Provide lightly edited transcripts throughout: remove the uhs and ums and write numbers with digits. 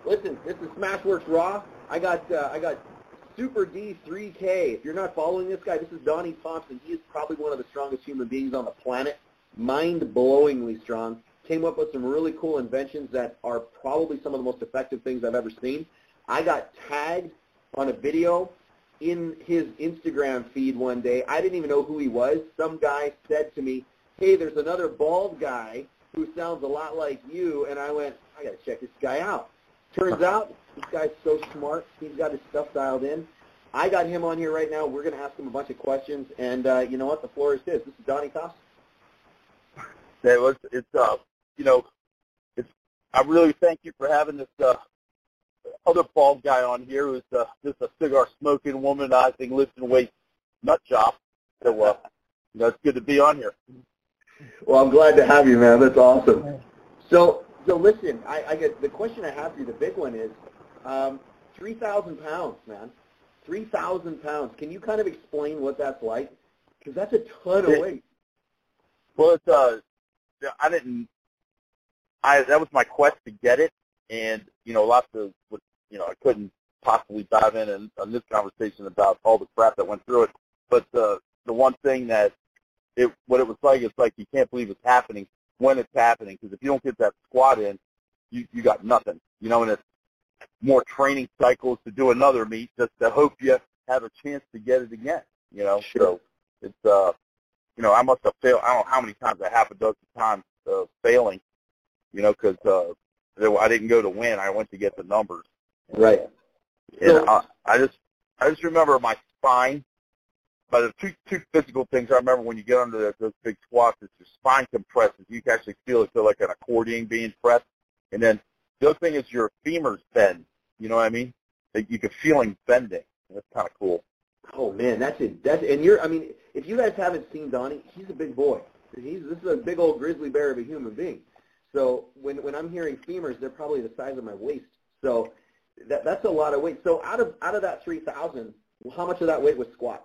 Listen, this is Smashworks Raw. I got Super D 3K. If you're not following this guy, this is Donnie Thompson. He is probably one of the strongest human beings on the planet. Mind-blowingly strong. Came up with some really cool inventions that are probably some of the most effective things I've ever seen. I got tagged on a video in his Instagram feed one day. I didn't even know who he was. Some guy said to me, hey, there's another bald guy who sounds a lot like you. And I went, I got to check this guy out. Turns out this guy's so smart. He's got his stuff dialed in. I got him on here right now. We're going to ask him a bunch of questions. And you know what? The floor is his. This is Donnie Thompson. I really thank you for having this other bald guy on here who's just a cigar-smoking, womanizing, lifting weights nut job. So, it's good to be on here. Well, I'm glad to have you, man. That's awesome. So listen, I get the question I have for you. The big one is 3,000 pounds, man. 3,000 pounds. Can you kind of explain what that's like? Because that's a ton of weight. Well, it's that was my quest to get it, and lots of I couldn't possibly dive in on this conversation about all the crap that went through it. But the one thing that what it was like, it's like you can't believe it's happening when it's happening, because if you don't get that squat in, you got nothing. And it's more training cycles to do another meet just to hope you have a chance to get it again. Sure. So it's I must have failed. I don't know how many times, half a dozen times failing. Because I didn't go to win. I went to get the numbers. Right. And I just remember my spine. But the two physical things I remember when you get under those big squats, is your spine compresses. You can actually feel it, like an accordion being pressed. And then the other thing is your femurs bend. You know what I mean? That you can feel them bending. That's kind of cool. Oh man, that's it. If you guys haven't seen Donnie, he's a big boy. This is a big old grizzly bear of a human being. So when I'm hearing femurs, they're probably the size of my waist. So that's a lot of weight. So out of that 3,000, how much of that weight was squat?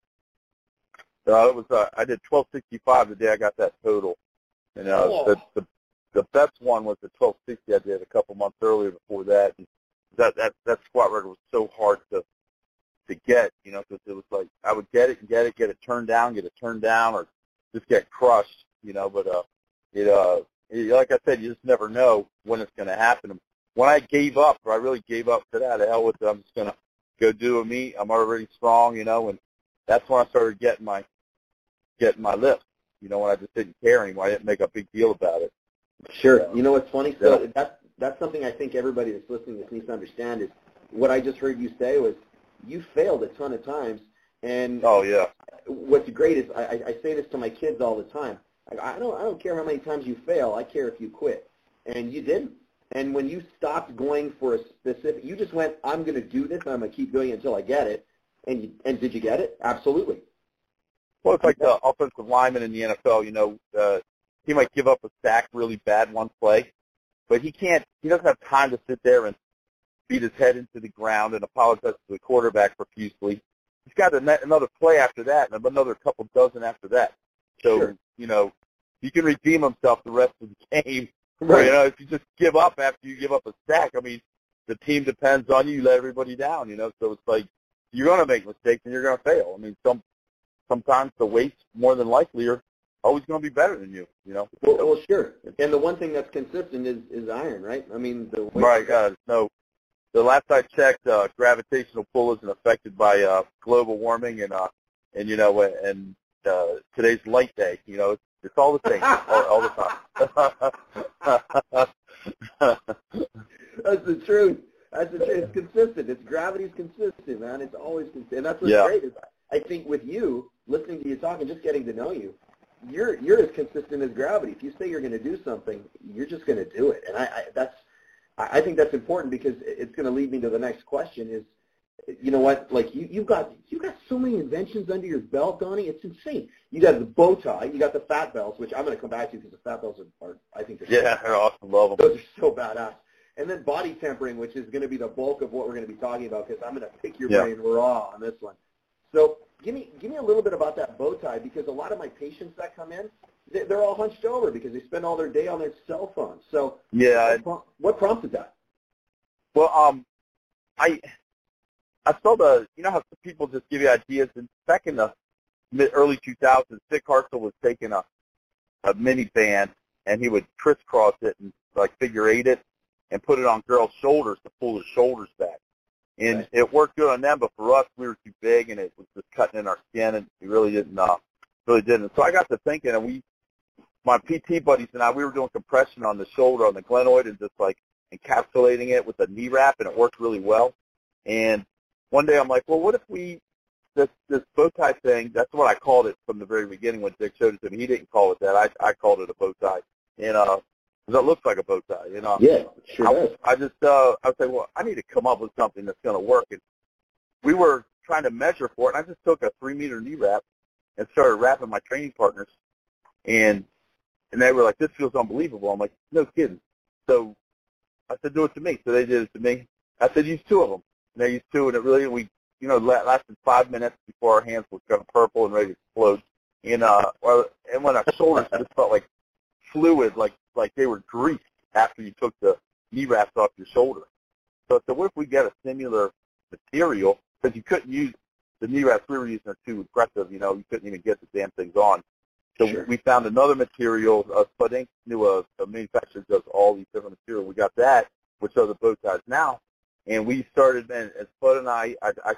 It was I did 1265 the day I got that total, and the best one was the 1260 I did a couple months earlier before that. And that squat record was so hard to get, because it was like I would get it turned down, or just get crushed, But like I said, you just never know when it's going to happen. When I gave up, or I really gave up to that, the hell with it, I'm just going to go do a meet. I'm already strong, and that's when I started getting my lift, when I just didn't care anymore. I didn't make a big deal about it. Sure. You know what's funny? So that's something I think everybody that's listening to this needs to understand is what I just heard you say was you failed a ton of times. And oh, yeah. What's great is I say this to my kids all the time. I don't care how many times you fail. I care if you quit. And you didn't. And when you stopped going for a specific, you just went, I'm going to do this, and I'm going to keep doing it until I get it. And did you get it? Absolutely. Well, it's like the offensive lineman in the NFL, he might give up a sack really bad one play, but he doesn't have time to sit there and beat his head into the ground and apologize to the quarterback profusely. He's got another play after that and another couple dozen after that. So, sure. He can redeem himself the rest of the game. Right. Or, if you just give up after you give up a sack, the team depends on you. You let everybody down, So it's like you're going to make mistakes and you're going to fail. Sometimes the weights, more than likely, are always going to be better than you, Well, sure. And the one thing that's consistent is iron, right? The weight. Right. No. The last I checked, gravitational pull isn't affected by global warming and today's light day. It's all the same all the time. That's the truth. It's consistent. Gravity's consistent, man. It's always consistent. And that's what's great is I think with you, listening to you talk and just getting to know you, you're as consistent as gravity. If you say you're going to do something, you're just going to do it. And I think that's important because it's going to lead me to the next question is, you know what, like you've got so many inventions under your belt, Donnie. It's insane. You got the bow tie, you got the fat belts, which I'm going to come back to because the fat belts are I think they're awesome. Love them. Those are so badass. And then body tempering, which is going to be the bulk of what we're going to be talking about because I'm going to pick your brain raw on this one. So give me a little bit about that bow tie because a lot of my patients that come in, they're all hunched over because they spend all their day on their cell phones. So yeah, what prompted that? Well, I saw how some people just give you ideas, and back in the early 2000s, Dick Hartzell was taking a minivan, and he would crisscross it and like figure eight it and put it on girls' shoulders to pull their shoulders back. And Right. it worked good on them, but for us, we were too big, and it was just cutting in our skin, and we really didn't. So I got to thinking, and my PT buddies and I, we were doing compression on the shoulder, on the glenoid, and just like encapsulating it with a knee wrap, and it worked really well. And one day I'm like, well, what if this bow tie thing, that's what I called it from the very beginning when Dick showed it to me. He didn't call it that. I called it a bow tie. And, because it looks like a bow tie, you know. Yeah, sure does. I was like, well, I need to come up with something that's going to work. And we were trying to measure for it, and I just took a 3-meter knee wrap and started wrapping my training partners. And they were like, this feels unbelievable. I'm like, no kidding. So I said, do it to me. So they did it to me. I said, use 2 of them. And they used 2, and it really, lasted 5 minutes before our hands were kind of purple and ready to explode. And when our shoulders just felt like fluid, like they were greased after you took the knee wraps off your shoulder. So I said, what if we get a similar material? Because you couldn't use the knee wraps we were using are too aggressive. You couldn't even get the damn things on. So Sure. we found another material. Spud Inc. knew a manufacturer does all these different materials. We got that, which are the bow ties now. And we started, and Spud and I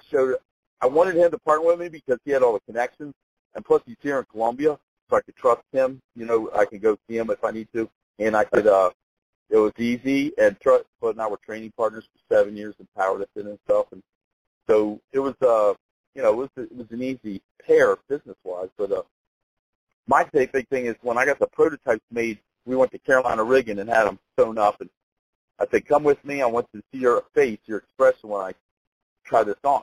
wanted him to partner with me because he had all the connections. And plus, he's here in Colombia, so I could trust him. I could go see him if I need to. And I could, it was easy. And Spud and I were training partners for 7 years in powerlifting and stuff. And so it was, it was an easy pair business-wise. But my big thing is when I got the prototypes made, we went to Carolina Rigging and had them sewn up. And I said, come with me. I want to see your face, your expression when I try this on.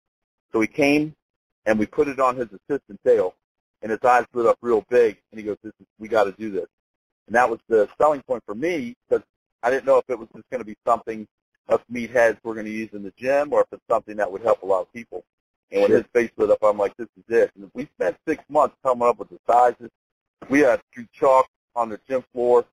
So he came, and we put it on his assistant tail, and his eyes lit up real big, and he goes, we got to do this. And that was the selling point for me because I didn't know if it was just going to be something us meatheads were going to use in the gym or if it's something that would help a lot of people. And when his face lit up, I'm like, this is it. And we spent 6 months coming up with the sizes. We had to chalk on the gym floor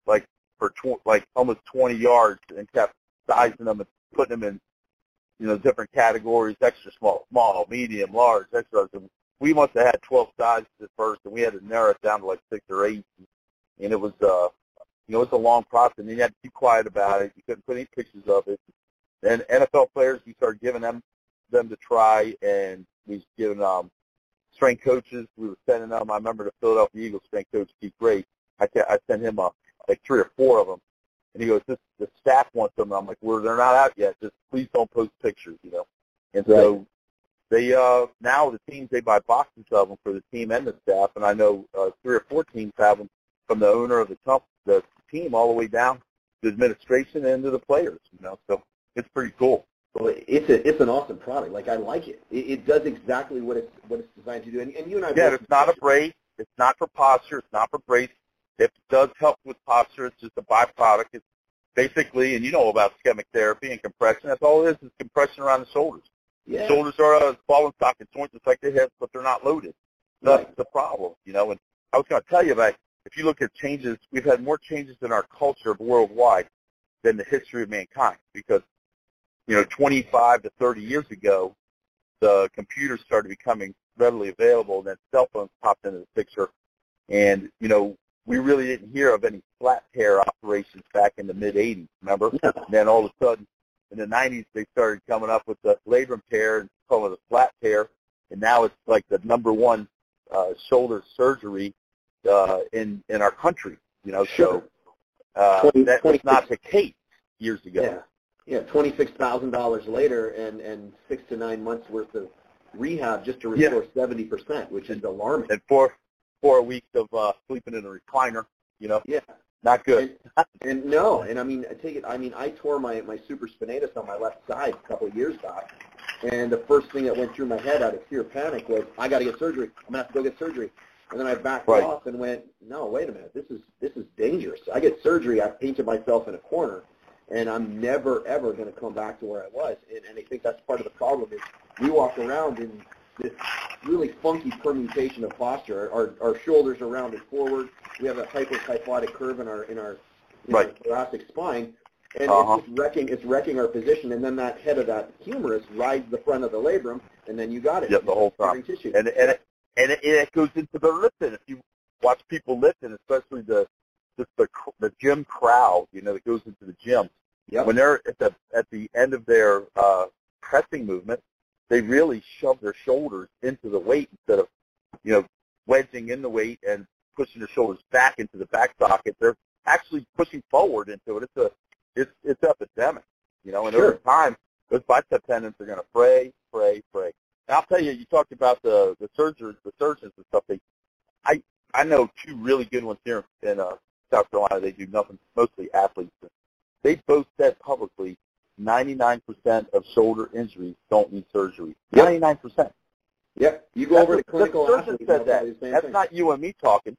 for almost 20 yards and kept sizing them and putting them in, different categories, extra small, medium, large, extra. And we must have had 12 sizes at first, and we had to narrow it down to like 6 or 8. And it was, it was a long process, and you had to be quiet about it. You couldn't put any pictures of it. And NFL players, we started giving them to try, and we was giving strength coaches. We were sending them. I remember the Philadelphia Eagles strength coach, Keith Gray. I sent him like 3 or 4 of them, and he goes, the staff wants them. And I'm like, well, they're not out yet. Just please don't post pictures, And so they now the teams, they buy boxes of them for the team and the staff, and I know 3 or 4 teams have them from the owner of the team all the way down to administration and to the players, So it's pretty cool. Well, it's an awesome product. Like, I like it. It does exactly what it's designed to do. And you and I. Yeah, it's not a brace. It's not for posture. It's not for brace. If it does help with posture, it's just a byproduct. It's basically, and you know about ischemic therapy and compression. That's all it is compression around the shoulders. Yeah. The shoulders are a ball and socket joint just like the hips, but they're not loaded. That's the problem, And I was going to tell you about, if you look at changes, we've had more changes in our culture worldwide than the history of mankind because, 25 to 30 years ago, the computers started becoming readily available, and then cell phones popped into the picture. And, we really didn't hear of any flat tear operations back in the mid-'80s, remember? Yeah. And then all of a sudden, in the 90s, they started coming up with the labrum tear and calling it a flat tear, and now it's like the number one shoulder surgery in our country, Sure. So that was not the case years ago. Yeah, $26,000 later and 6 to 9 months worth of rehab just to restore 70%, which is alarming. And 4 weeks of sleeping in a recliner, Yeah. Not good. And I tore my supraspinatus on my left side a couple of years back, and the first thing that went through my head out of pure panic was, I got to get surgery. I'm going to have to go get surgery. And then I backed off and went, no, wait a minute, this is dangerous. I get surgery, I've painted myself in a corner, and I'm never, ever going to come back to where I was. And I think that's part of the problem is we walk around in this really funky permutation of posture. Our shoulders are rounded forward. We have a hypokyphotic curve in our thoracic spine. and it's wrecking our position, and then that head of that humerus rides the front of the labrum, and then you got it. Yep, the whole time. Tissue. And it goes into the lifting. If you watch people lifting, especially the gym crowd, that goes into the gym, when they're at the end of their pressing movement, they really shove their shoulders into the weight instead of wedging in the weight and pushing their shoulders back into the back socket. They're actually pushing forward into it. It's epidemic, and over time, those bicep tendons are going to fray. And I'll tell you, you talked about the surgeons and stuff. I know two really good ones here in South Carolina. They do nothing, mostly athletes. They both said publicly 99% of shoulder injuries don't need surgery. 99%. Yep. You go over to clinical athletes. Said that. That's not you and me talking,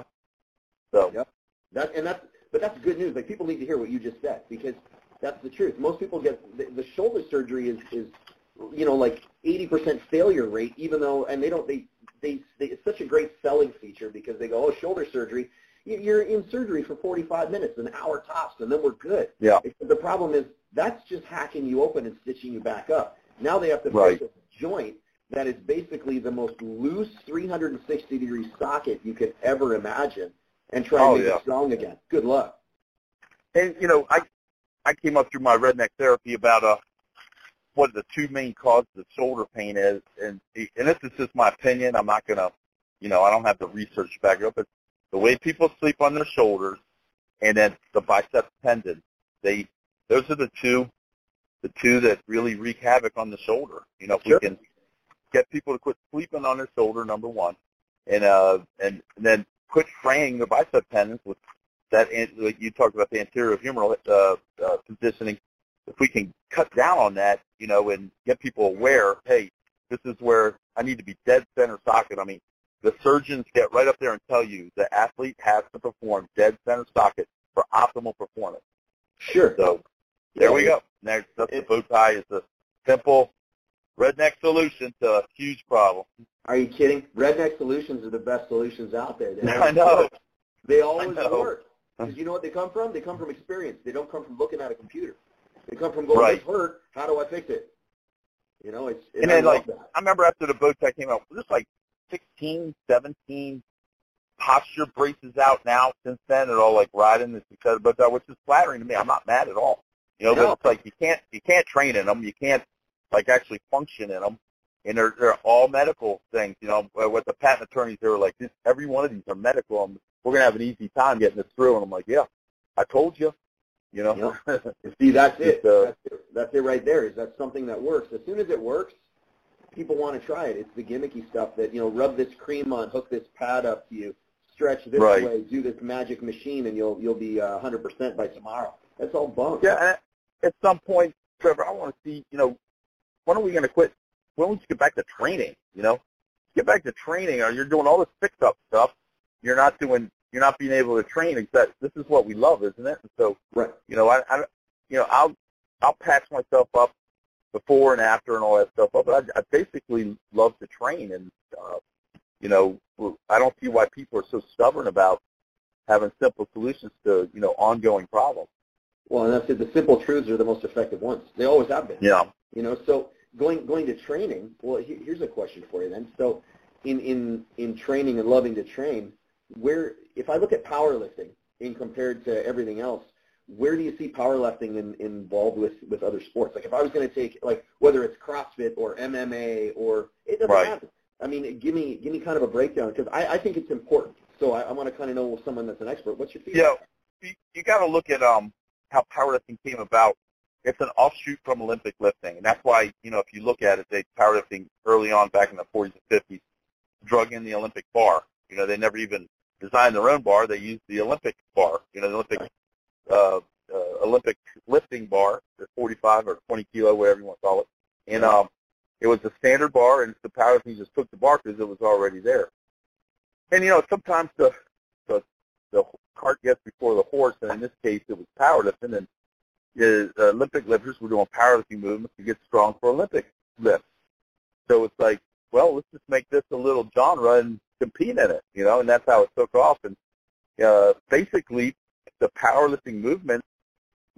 So. Yep. But that's good news. Like, people need to hear what you just said, because that's the truth. Most people get the shoulder surgery is like 80% failure rate, even though, and they it's such a great selling feature, because they go, oh, shoulder surgery, you're in surgery for 45 minutes, an hour tops, and then we're good. Yeah. The problem is that's just hacking you open and stitching you back up. Now they have to fix a joint that is basically the most loose 360-degree socket you could ever imagine, and try and make it strong again. Good luck. And, I came up through my redneck therapy about what the two main causes of shoulder pain is, and this is just my opinion. I'm not going to, I don't have the research to back it up, but the way people sleep on their shoulders and then the bicep tendon, those are the two that really wreak havoc on the shoulder. If we can get people to quit sleeping on their shoulder, number one, and then quit fraying the bicep tendons with that, like you talked about, the anterior humeral positioning. If we can cut down on that, and get people aware, hey, this is where I need to be dead center socket. I mean, the surgeons get right up there and tell you the athlete has to perform dead center socket for optimal performance. Sure. So there we go. The bow tie is a simple redneck solution to a huge problem. Are you kidding? Redneck solutions are the best solutions out there. I know. They always work. Because you know what they come from? They come from experience. They don't come from looking at a computer. They come from going, this hurt, how do I fix it? And then, I remember after the bow tie came out, just like 16, 17 posture braces out now since then. They're all like riding the success bow tie, which is flattering to me. I'm not mad at all. But it's like you can't train in them. You can't actually function in them. And they're all medical things. With the patent attorneys, they were like, every one of these are medical. And we're going to have an easy time getting this through. And I'm like, yeah, I told you. See, that's it. That's it right there. Is that something that works? As soon as it works, people want to try it. It's the gimmicky stuff that, rub this cream on, hook this pad up to you, stretch this way, do this magic machine, and you'll be 100% by tomorrow. That's all bunk. Yeah, at some point, Trevor, I want to see, when are we going to quit? When would you get back to training, Get back to training, or you're doing all this fix-up stuff. You're not being able to train. Except this is what we love, isn't it? And so, I'll patch myself up before and after and all that stuff up. But I basically love to train, and I don't see why people are so stubborn about having simple solutions to ongoing problems. Well, and that's it. The simple truths are the most effective ones. They always have been. Yeah. So going to training. Well, here's a question for you then. So, in training and loving to train, if I look at powerlifting in compared to everything else, where do you see powerlifting involved with other sports? Like, if I was going to take, like, whether it's CrossFit or MMA or it doesn't matter. I mean, give me kind of a breakdown, because I think it's important. So I want to kind of know someone that's an expert. What's your feedback? Yeah, you got to look at how powerlifting came about. It's an offshoot from Olympic lifting, and that's why, if you look at it, powerlifting early on back in the 40s and 50s drug in the Olympic bar. They never even designed their own bar. They used the Olympic bar, the Olympic lifting bar, the 45 or 20 kilo, whatever you want to call it. And it was a standard bar, and the powerlifting just took the bar because it was already there. And, sometimes the cart gets before the horse, and in this case it was powerlifting, and the Olympic lifters were doing powerlifting movements to get strong for Olympic lifts. So it's like, well, let's just make this a little genre and compete in it, and that's how it took off. And basically, the powerlifting movement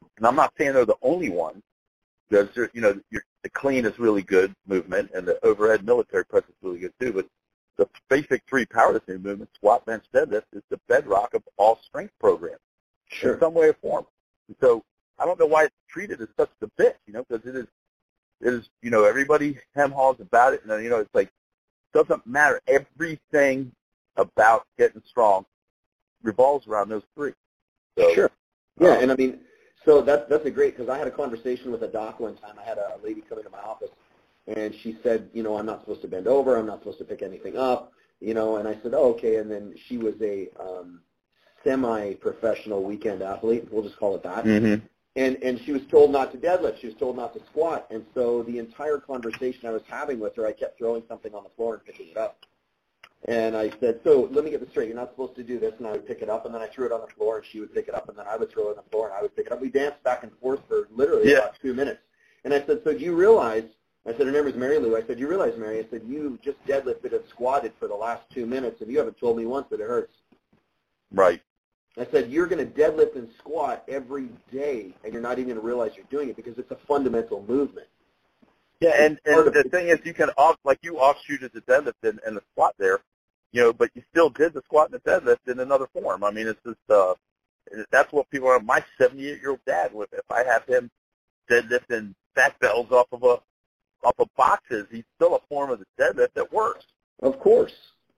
And I'm not saying they're the only ones. There's, the clean is really good movement, and the overhead military press is really good too. But the basic three powerlifting movements, squat, bench, deadlift, is the bedrock of all strength programs in some way or form. And so I don't know why it's treated as such a bitch, because it is, everybody hem-haws about it, and it's like, it doesn't matter. Everything about getting strong revolves around those three. So, sure. Yeah, and I mean, so that's a great, because I had a conversation with a doc one time. I had a lady come into my office, and she said, I'm not supposed to bend over. I'm not supposed to pick anything up, and I said, oh, okay. And then she was a semi-professional weekend athlete. We'll just call it that. Mm-hmm. And she was told not to deadlift. She was told not to squat. And so the entire conversation I was having with her, I kept throwing something on the floor and picking it up. And I said, so let me get this straight. You're not supposed to do this. And I would pick it up, and then I threw it on the floor, and she would pick it up, and then I would throw it on the floor, and I would pick it up. We danced back and forth for literally about 2 minutes. And I said, so do you realize, I said, her name was Mary Lou. I said, you realize, Mary, I said, you just deadlifted and squatted for the last 2 minutes, and you haven't told me once that it hurts. Right. I said, you're going to deadlift and squat every day, and you're not even going to realize you're doing it because it's a fundamental movement. Yeah, and the thing is, you can you offshooted the deadlift and the squat there, but you still did the squat and the deadlift in another form. I mean, it's just that's what people are. My 78-year-old dad, if I have him deadlifting fat bells off of boxes, he's still a form of the deadlift that works. Of course.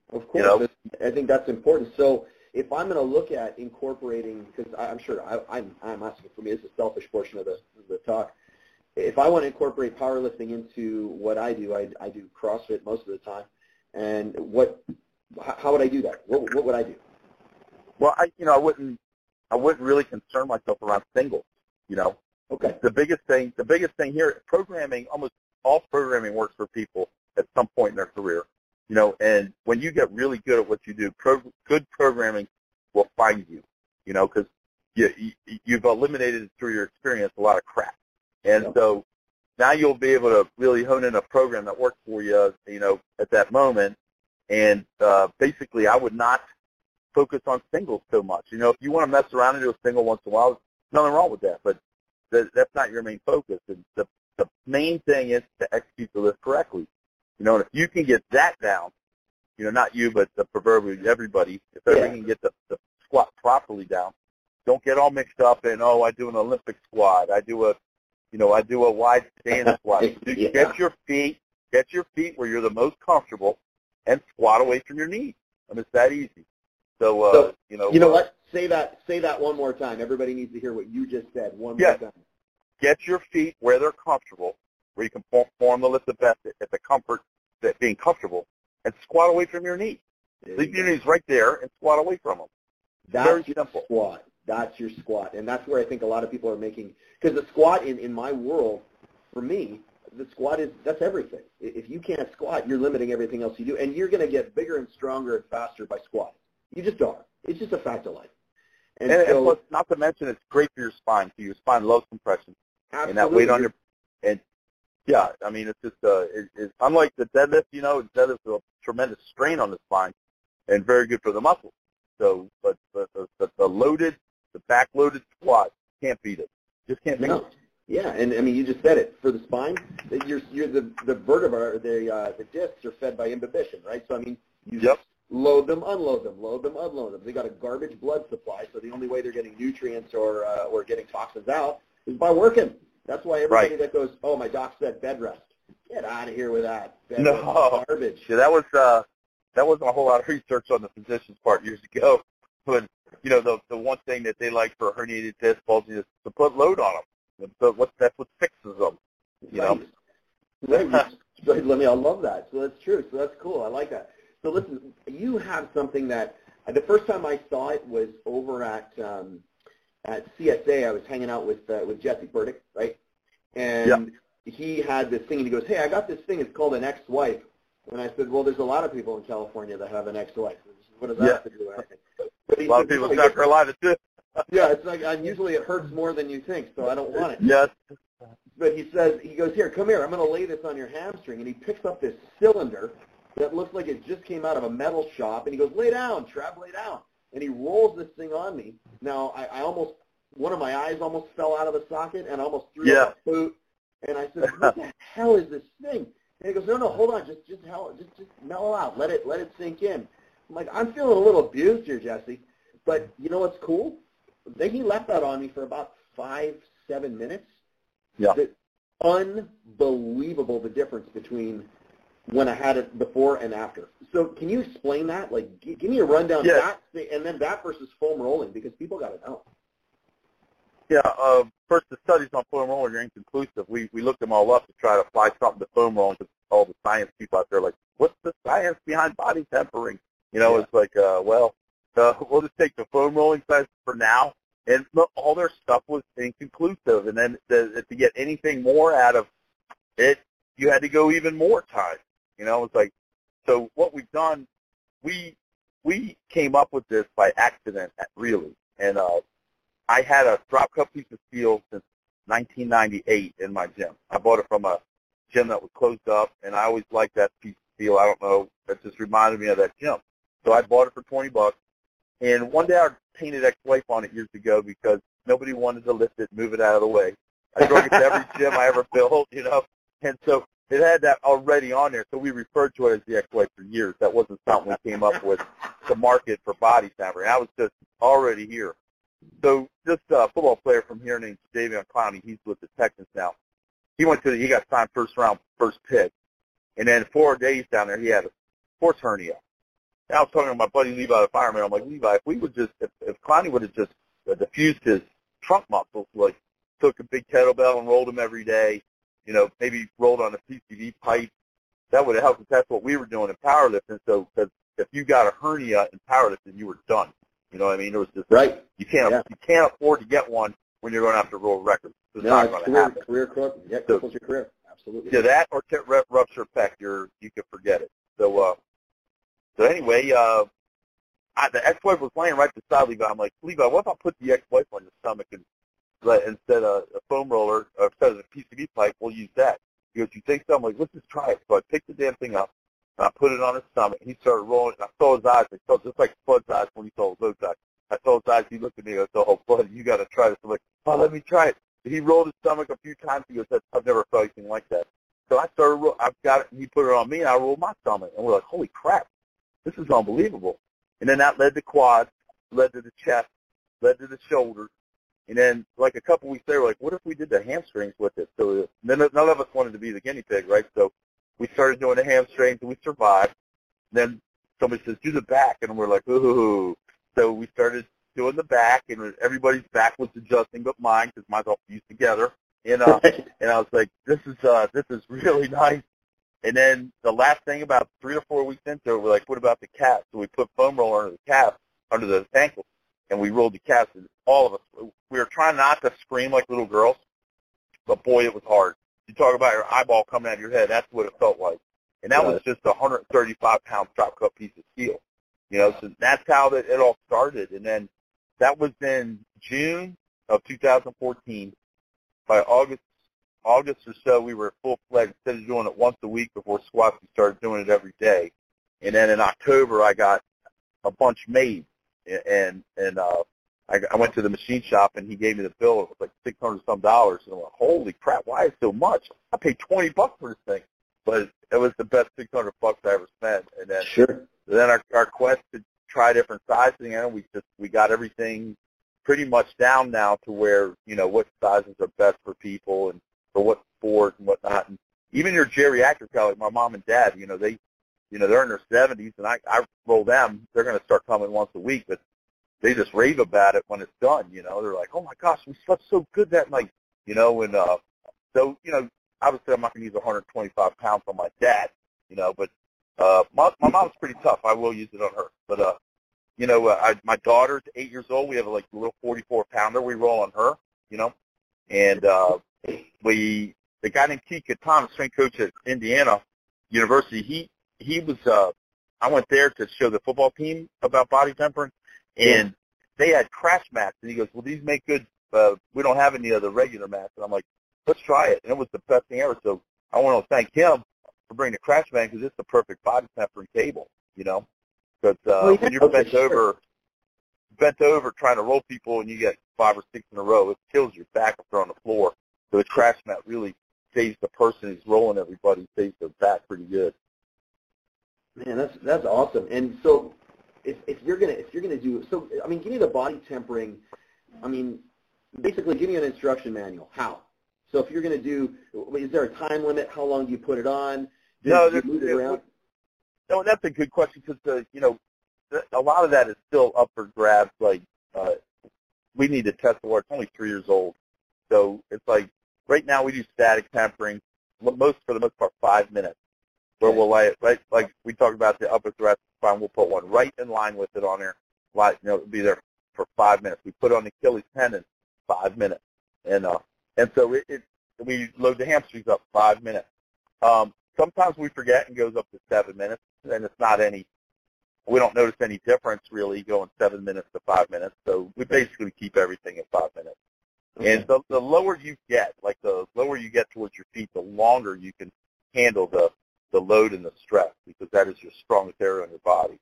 I think that's important. So if I'm going to look at incorporating, because I'm sure I'm asking for me, this is a selfish portion of the talk. If I want to incorporate powerlifting into what I do CrossFit most of the time. And how would I do that? What would I do? Well, I wouldn't really concern myself around singles. Okay. The biggest thing here, programming, almost all programming works for people at some point in their career. And when you get really good at what you do, good programming will find you, because you've eliminated through your experience a lot of crap. And so now you'll be able to really hone in a program that works for you, at that moment. And basically, I would not focus on singles so much. If you want to mess around and do a single once in a while, there's nothing wrong with that. But that's not your main focus. And the main thing is to execute the lift correctly. And if you can get that down, not you, but the proverbial everybody, if everybody can get the squat properly down, don't get all mixed up in, I do an Olympic squat, I do a wide stand squat. Get your feet where you're the most comfortable and squat away from your knees. I mean, it's that easy. So what? Say that one more time. Everybody needs to hear what you just said one more time. Get your feet where they're comfortable, where you can perform the lift the best at the comfort, that being comfortable, and squat away from your knees. Leave your knees right there and squat away from them. That's very simple. Squat. That's your squat. And that's where I think a lot of people are making, because the squat in my world, for me, the squat that's everything. If you can't squat, you're limiting everything else you do. And you're going to get bigger and stronger and faster by squatting. You just are. It's just a fact of life. And plus, not to mention, it's great for your spine, too. Your spine loves compression. Absolutely. And that weight on your, and yeah, I mean, it's just, it's unlike the deadlift, deadlift's a tremendous strain on the spine and very good for the muscles. So, but the back-loaded squat, can't beat it. Just can't beat it. Yeah, and I mean, you just said it. For the spine, you're the vertebra, the discs are fed by imbibition, right? So, I mean, you load them, unload them, load them, unload them. They got a garbage blood supply, so the only way they're getting nutrients or getting toxins out is by working. That's why everybody that goes, my doc said bed rest. Get out of here with that. Bed rest is garbage. Yeah, that wasn't a whole lot of research on the physician's part years ago. But, the one thing that they like for herniated disc bulges is to put load on them. So that's what fixes them, Right. I love that. So that's true. So that's cool. I like that. So listen, you have something that the first time I saw it was over at CSA. I was hanging out with Jesse Burdick, right? And he had this thing, and he goes, hey, I got this thing. It's called an ex-wife. And I said, well, there's a lot of people in California that have an ex-wife. What does that have to do with anything? A lot of people in South Carolina, too. Yeah, it's like, usually it hurts more than you think, so I don't want it. Yes. But he goes, here, come here. I'm going to lay this on your hamstring. And he picks up this cylinder that looks like it just came out of a metal shop. And he goes, lay down, Trav, lay down. And he rolls this thing on me. Now, I almost one of my eyes almost fell out of the socket and almost threw up a boot. And I said, what the hell is this thing? And he goes, no, hold on, just mellow out. Let it sink in. I'm like, I'm feeling a little abused here, Jesse. But you know what's cool? Then he left that on me for about 5-7 minutes. Yeah. Unbelievable, the difference between when I had it before and after. So can you explain that? Like, give me a rundown of that, and then that versus foam rolling, because people got to know. Yeah, first, the studies on foam rolling are inconclusive. We looked them all up to try to apply something to foam rolling, because all the science people out there are like, what's the science behind body tempering? You know, It's like, we'll just take the foam rolling science for now. And all their stuff was inconclusive. And then to get anything more out of it, you had to go even more time. You know, it's like, so what we've done, we came up with this by accident, really. And I had a drop cup piece of steel since 1998 in my gym. I bought it from a gym that was closed up, and I always liked that piece of steel. I don't know, it just reminded me of that gym. So I bought it for $20. And one day I painted ex-wife on it years ago because nobody wanted to lift it and move it out of the way. I drug it to every gym I ever built, you know. And so it had that already on there, so we referred to it as the ex-wife for years. That wasn't something we came up with to market for body tempering. I was just already here. So this football player from here named Davion Clowney, he's with the Texans now. He got signed first round, first pick. And then 4 days down there, he had a sports hernia. And I was talking to my buddy Levi, the fireman. I'm like, Levi, if Clowney would have just diffused his trunk muscles, like took a big kettlebell and rolled him every day, you know, maybe rolled on a PCV pipe, that would have helped us. That's what we were doing in powerlifting. So, because if you got a hernia in powerlifting, you were done. You know what I mean? It was just you can't afford to get one when you're going after world records. It's not going to happen. Career clip. Yeah, cripples your career. Absolutely. Yeah, that or rupture pec, you can forget it. So anyway, the ex-wife was laying right beside Levi. I'm like, Levi, what if I put the ex-wife on your stomach and instead of a foam roller, or instead of a PCV pipe, we'll use that. He goes, you think so? I'm like, let's just try it. So I picked the damn thing up, and I put it on his stomach. He started rolling. I saw his eyes. I saw just like Bud's eyes when he saw those eyes. I saw his eyes. He looked at me and goes, oh, Bud, you got to try this. I'm like, oh, let me try it. He rolled his stomach a few times. He goes, I've never felt anything like that. So I started, I've got it, and he put it on me, and I rolled my stomach. And we're like, holy crap, this is unbelievable. And then that led to quads, led to the chest, led to the shoulders. And then, like, a couple weeks later, we're like, what if we did the hamstrings with it? So then none of us wanted to be the guinea pig, right? So we started doing the hamstrings, and we survived. And then somebody says, do the back. And we're like, ooh. So we started doing the back, and everybody's back was adjusting but mine, because mine's all fused together. And and I was like, this is really nice. And then the last thing, about 3 or 4 weeks into it, we're like, what about the calf? So we put foam roller under the calf, under the ankle, and we rolled the calves. And all of us, we were trying not to scream like little girls, but boy, it was hard. You talk about your eyeball coming out of your head, that's what it felt like. And that was just a 135-pound drop cut piece of steel. You know, so that's how it all started. And then that was in June of 2014. By August or so, we were full-fledged. Instead of doing it once a week before squats, we started doing it every day. And then in October, I got a bunch made. And I went to the machine shop, and he gave me the bill. It was like $600-some. And I'm like, holy crap, why is it so much? I paid $20 for this thing. But it was the best $600 I ever spent. And then our quest to try different sizing, and we got everything pretty much down now to where, you know, what sizes are best for people and for what sport and whatnot. And even your geriatric, like my mom and dad, you know, they're in their 70s, and I roll them. They're going to start coming once a week, but they just rave about it when it's done. You know, they're like, oh my gosh, we slept so good that night. You know, and so, you know, obviously I'm not going to use 125 pounds on my dad, you know, but my mom's pretty tough. I will use it on her. But, you know, my daughter's 8 years old. We have a little 44-pounder we roll on her, you know. And the guy named Keith Catan, strength coach at Indiana University, he was, I went there to show the football team about body tempering, and they had crash mats. And he goes, well, these make good, we don't have any of the regular mats. And I'm like, let's try it. And it was the best thing ever. So I want to thank him for bringing the crash mat, because it's the perfect body tempering cable, you know. Because when you're bent over, bent over trying to roll people and you get 5 or 6 in a row, it kills your back if they're on the floor. So the crash mat really saves the person who's rolling everybody, saves their back pretty good. Man, that's awesome. And so if you're gonna do, so I mean, give me the body tempering. I mean, basically, give me an instruction manual. How? So if you're gonna do, is there a time limit? How long do you put it on? Do you move it around? No, that's a good question because a lot of that is still up for grabs. Like we need to test the water. It's only 3 years old, so it's like right now we do static tempering. For the most part, 5 minutes. Where we'll lay it right, like we talked about the upper thoracic spine. We'll put one right in line with it on there. It'll be there for 5 minutes. We put on the Achilles tendon, 5 minutes, and so we load the hamstrings up 5 minutes. Sometimes we forget and goes up to 7 minutes, and it's not any. We don't notice any difference really going 7 minutes to 5 minutes. So we basically keep everything at 5 minutes. Okay. And the lower you get, like the lower you get towards your feet, the longer you can handle the load and the stress, because that is your strongest area on your body.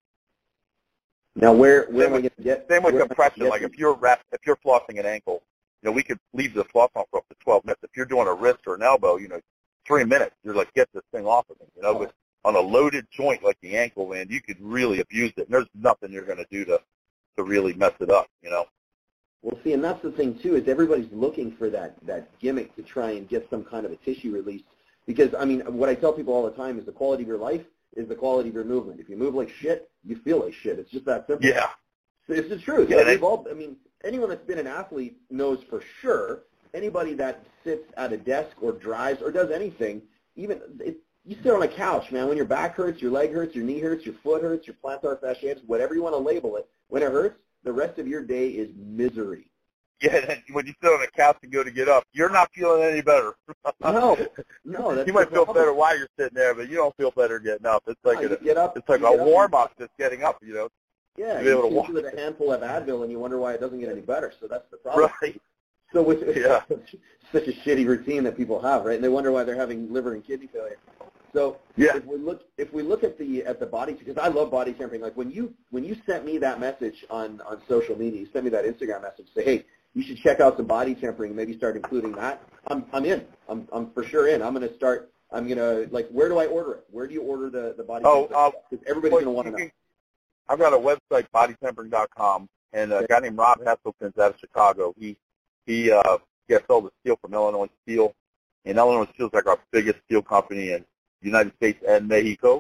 Now, where am I going to get? Same with compression. Like if you're flossing an ankle, we could leave the floss on for up to 12 minutes. If you're doing a wrist or an elbow, 3 minutes, you're like, get this thing off of me. But on a loaded joint like the ankle, man, you could really abuse it. And there's nothing you're going to do to really mess it up. Well, see, and that's the thing too, is everybody's looking for that gimmick to try and get some kind of a tissue release. Because, I mean, what I tell people all the time is the quality of your life is the quality of your movement. If you move like shit, you feel like shit. It's just that simple. Yeah. It's the truth. Yeah, anyone that's been an athlete knows for sure. Anybody that sits at a desk or drives or does anything, you sit on a couch, man. When your back hurts, your leg hurts, your knee hurts, your foot hurts, your plantar fasciitis, whatever you want to label it, when it hurts, the rest of your day is misery. Yeah, and when you sit on a couch and go to get up, you're not feeling any better. No. That's you might feel better while you're sitting there, but you don't feel better getting up. It's like it's like a warm-up just getting up, Yeah, you can do it a handful of Advil and you wonder why it doesn't get any better. So that's the problem. Right. So such a shitty routine that people have, right? And they wonder why they're having liver and kidney failure. So if we look at the body, because I love body tempering. Like when you sent me that message on social media, you sent me that Instagram message, say, hey, you should check out some body tempering, maybe start including that. I'm in. I'm for sure in. I'm gonna like, where do I order it? Where do you order the body tempering? Because everybody's gonna want to know. I've got a website, bodytempering.com, and a guy named Rob Hesselton's out of Chicago. He gets all the steel from Illinois Steel, and Illinois Steel is like our biggest steel company in the United States and Mexico,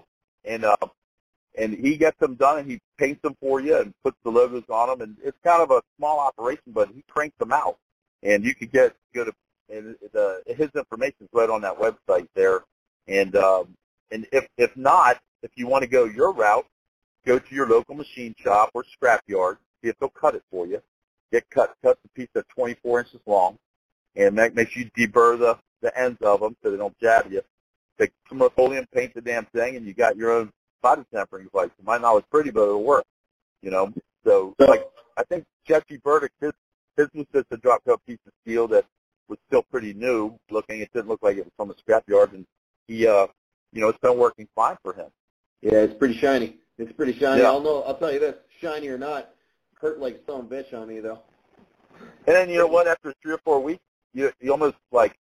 and he gets them done, and he paints them for you and puts the logos on them, and it's kind of a small operation, but he cranks them out, and you could go to his information is right on that website there, and if not, if you want to go your route, go to your local machine shop or scrapyard, see if they'll cut it for you. Cut the piece that's 24 inches long, and make sure you deburr the ends of them so they don't jab you. Take some Rust-Oleum, paint the damn thing, and you got your own body tempering device. It might not look pretty, but it'll work. So like I think Jesse Burdick, his was just a drop-top piece of steel that was still pretty new looking. It didn't look like it was from a scrapyard, and he, it's been working fine for him. Yeah, it's pretty shiny. Yeah. I'll tell you this, shiny or not, hurt like some bitch on me though. And then you know what? After 3 or 4 weeks, you almost like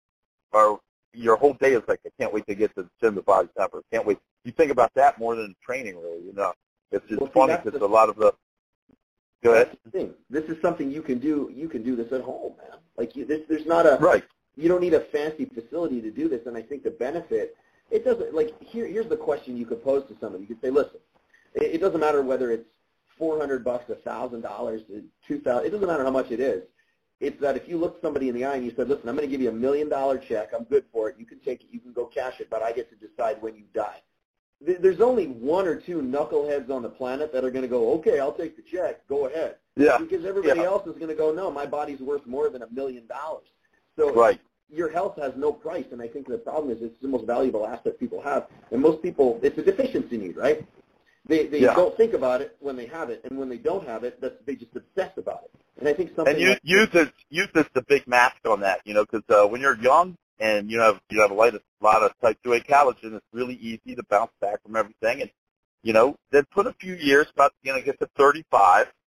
your whole day is like, I can't wait to get to the gym, the body temper. Can't wait. You think about that more than training, really. It's just funny because a lot of the. Go ahead. That's the thing. This is something you can do. You can do this at home, man. Like there's not a right. You don't need a fancy facility to do this, and I think the benefit. It doesn't like here's the question you could pose to somebody. You could say, listen, it doesn't matter whether it's $400, $1,000, $2,000. It doesn't matter how much it is. It's that if you look somebody in the eye and you said, listen, I'm going to give you $1 million check. I'm good for it. You can take it. You can go cash it, but I get to decide when you die. There's only 1 or 2 knuckleheads on the planet that are going to go, okay, I'll take the check. Go ahead. Yeah. Because everybody else is going to go, no, my body's worth more than $1 million. So right. Your health has no price, and I think the problem is it's the most valuable asset people have. And most people, it's a deficiency need, right? They don't think about it when they have it, and when they don't have it, they just obsess about it. And I think something. And youth is the big mask on that, because when you're young and you have a lot of type 2A collagen, it's really easy to bounce back from everything. And then put a few years, about get to 35,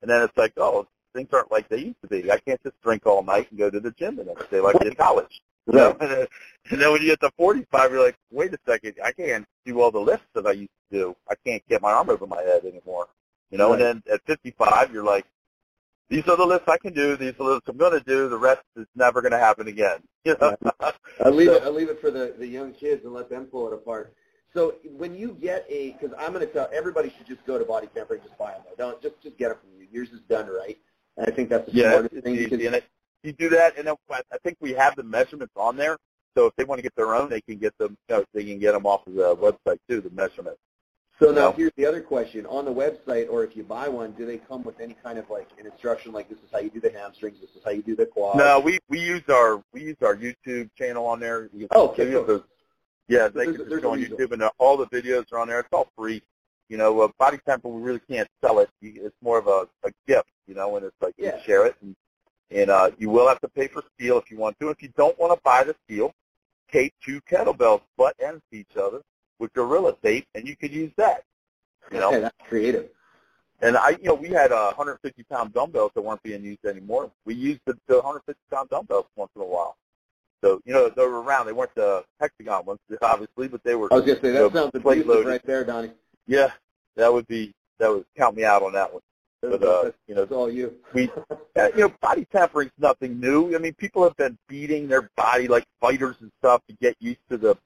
And then it's like, oh, things aren't like they used to be. I can't just drink all night and go to the gym the next day like in college. You know? And then when you get to 45, you're like, wait a second, I can't do all the lifts that I used to do. I can't get my arm over my head anymore. You know, and then at 55, you're like, these are the lifts I can do. These are the lifts I'm going to do. The rest is never going to happen again. You know? I leave it for the young kids and let them pull it apart. So when you get because I'm going to tell everybody should just go to Body Temper and just buy them. Don't just get them from you. Yours is done right. And I think that's the smartest thing. You do that, and then I think we have the measurements on there. So if they want to get their own, they can get them. They can get them off of the website too. The measurements. So now here's the other question. On the website, or if you buy one, do they come with any kind of like an instruction, like this is how you do the hamstrings, this is how you do the quads? No, we use our YouTube channel on there. Okay. Yeah, they can just go on YouTube, and all the videos are on there. It's all free. You know, Body Temper, we really can't sell it. It's more of a gift, you know, and it's like you share it. And you will have to pay for steel if you want to. If you don't want to buy the steel, tape 2 kettlebells butt ends to each other with Gorilla Tape, and you could use that. You know, that's creative. And we had 150-pound dumbbells that weren't being used anymore. We used the 150-pound dumbbells once in a while. So, you know, they were around. They weren't the hexagon ones, obviously, but they were. I was going to say, that sounds abusive right there, Donnie. Yeah, that would count me out on that one. But, that's all you. Body tempering is nothing new. I mean, people have been beating their body like fighters and stuff to get used to the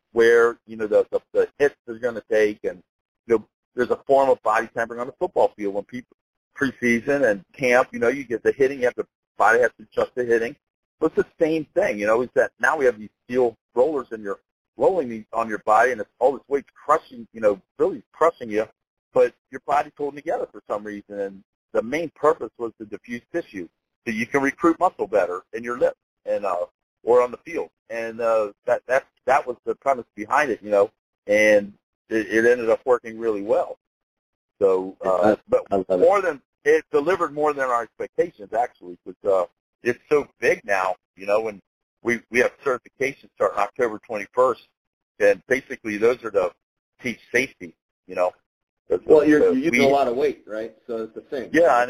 hits they're going to take. And, there's a form of body tempering on the football field when people preseason and camp, you get the hitting, body has to adjust the hitting. But it's the same thing, is that now we have these steel rollers and you're rolling these on your body and it's all this weight's crushing, really crushing you, but your body's holding together for some reason. And the main purpose was to diffuse tissue so you can recruit muscle better in your lips and or on the field. And that was the premise behind it, and it ended up working really well. So, but it delivered more than our expectations actually, because it's so big now, and we have certifications starting October 21st, and basically those are to teach safety, Well, you're using a lot of weight, right? So it's the thing. Yeah,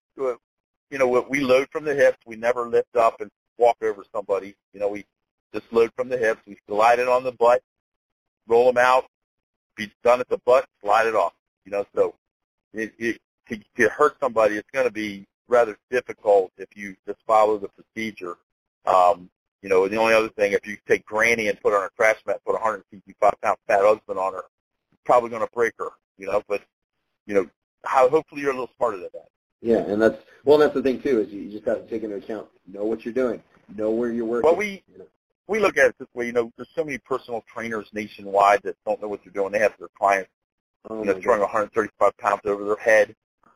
and we load from the hips. We never lift up and walk over somebody. We just load from the hips. We slide it on the butt, roll them out, be done at the butt, slide it off. So to hurt somebody, it's going to be rather difficult if you just follow the procedure. The only other thing, if you take Granny and put her on a crash mat, put a 165-pound fat husband on her, probably going to break her. But hopefully you're a little smarter than that. Yeah, and that's the thing too, is you just have to take into account, know what you're doing, know where you're working. Well, we look at it this way. There's so many personal trainers nationwide that don't know what they're doing. They have their clients, throwing 135 pounds over their head,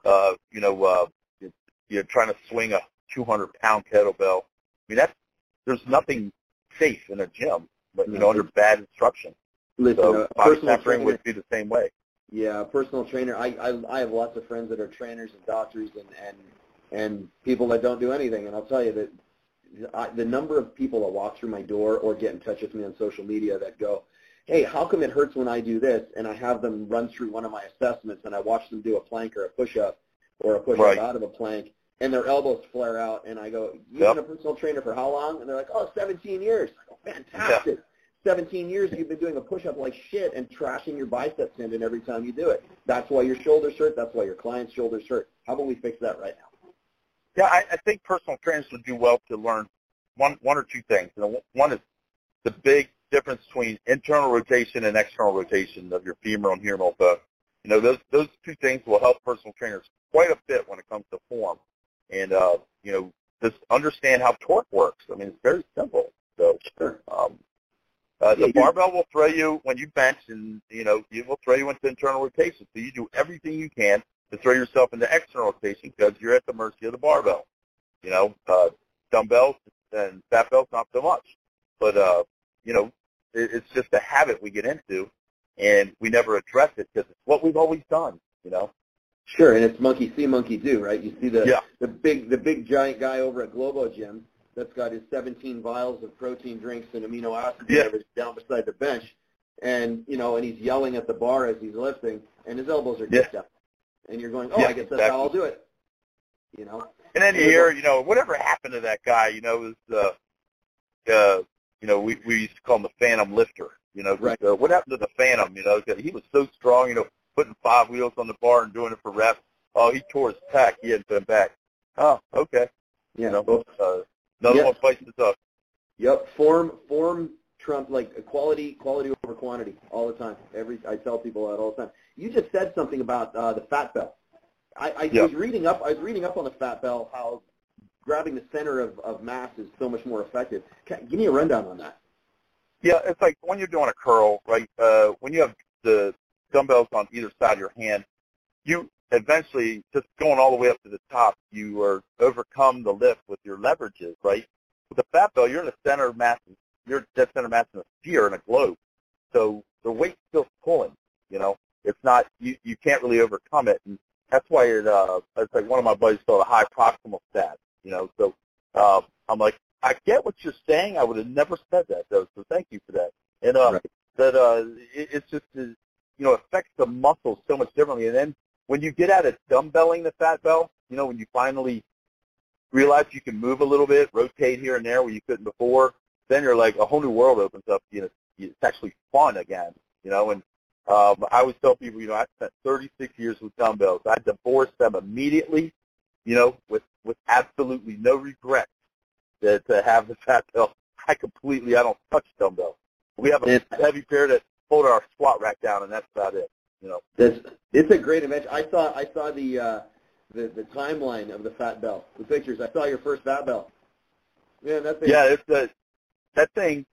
trying to swing a 200-pound kettlebell. I mean, there's nothing safe in a gym, but under bad instruction. Listen, so body tempering would be the same way. Yeah, a personal trainer. I have lots of friends that are trainers and doctors and people that don't do anything. And I'll tell you that the number of people that walk through my door or get in touch with me on social media that go, hey, how come it hurts when I do this? And I have them run through one of my assessments and I watch them do a plank or a push-up or a push-up out of a plank, and their elbows flare out. And I go, you've been a personal trainer for how long? And they're like, 17 years. I go, fantastic. Yeah. 17 years you've been doing a push-up like shit and trashing your bicep tendon every time you do it. That's why your shoulders hurt. That's why your client's shoulders hurt. How about we fix that right now? Yeah, I think personal trainers would do well to learn one or two things. One is the big difference between internal rotation and external rotation of your femoral and humeral bone. Those two things will help personal trainers quite a bit when it comes to form. And, just understand how torque works. I mean, it's very simple. So, sure. The barbell will throw you when you bench, and it will throw you into internal rotation. So you do everything you can to throw yourself into external rotation because you're at the mercy of the barbell. Dumbbells and fat belts not so much, but it's just a habit we get into, and we never address it because it's what we've always done. Sure, and it's monkey see, monkey do, right? You see the big giant guy over at Globo Gym that's got his 17 vials of protein drinks and amino acids down beside the bench, and and he's yelling at the bar as he's lifting, and his elbows are kicked up, and you're going, I guess that's how I'll do it. you know. And then you hear, whatever happened to that guy, we used to call him the Phantom Lifter, Right. What happened to the Phantom, 'cause he was so strong, putting 5 wheels on the bar and doing it for reps. Oh, he tore his pec. He hadn't been back. Oh, okay. Yeah. Another one bites the dust. Yep. Form trump, like quality over quantity all the time. I tell people that all the time. You just said something about the fat bell. I was reading up on the fat bell, how grabbing the center of mass is so much more effective. Give me a rundown on that. Yeah, it's like when you're doing a curl, right? When you have the dumbbells on either side of your hand, you eventually, just going all the way up to the top, you are overcome the lift with your leverages, right? With the fat bell, you're in the center of mass. You're dead center mass in a sphere, in a globe. So the weight's still pulling, It's not, you can't really overcome it. And that's why it's like one of my buddies called a high proximal stat, So I'm like, I get what you're saying. I would have never said that, though, so thank you for that. And it's just, affects the muscles so much differently. And then when you get out of dumbbelling the fat bell, when you finally realize you can move a little bit, rotate here and there where you couldn't before, then you're like, a whole new world opens up. It's actually fun again, And I always tell people, I spent 36 years with dumbbells. I divorced them immediately, with absolutely no regret to have the fat bell. I don't touch dumbbells. We have a heavy pair that hold our squat rack down, and that's about it. It's a great invention. I saw the timeline of the fat bell, the pictures. I saw your first fat bell. Man, that thing. Yeah, that thing.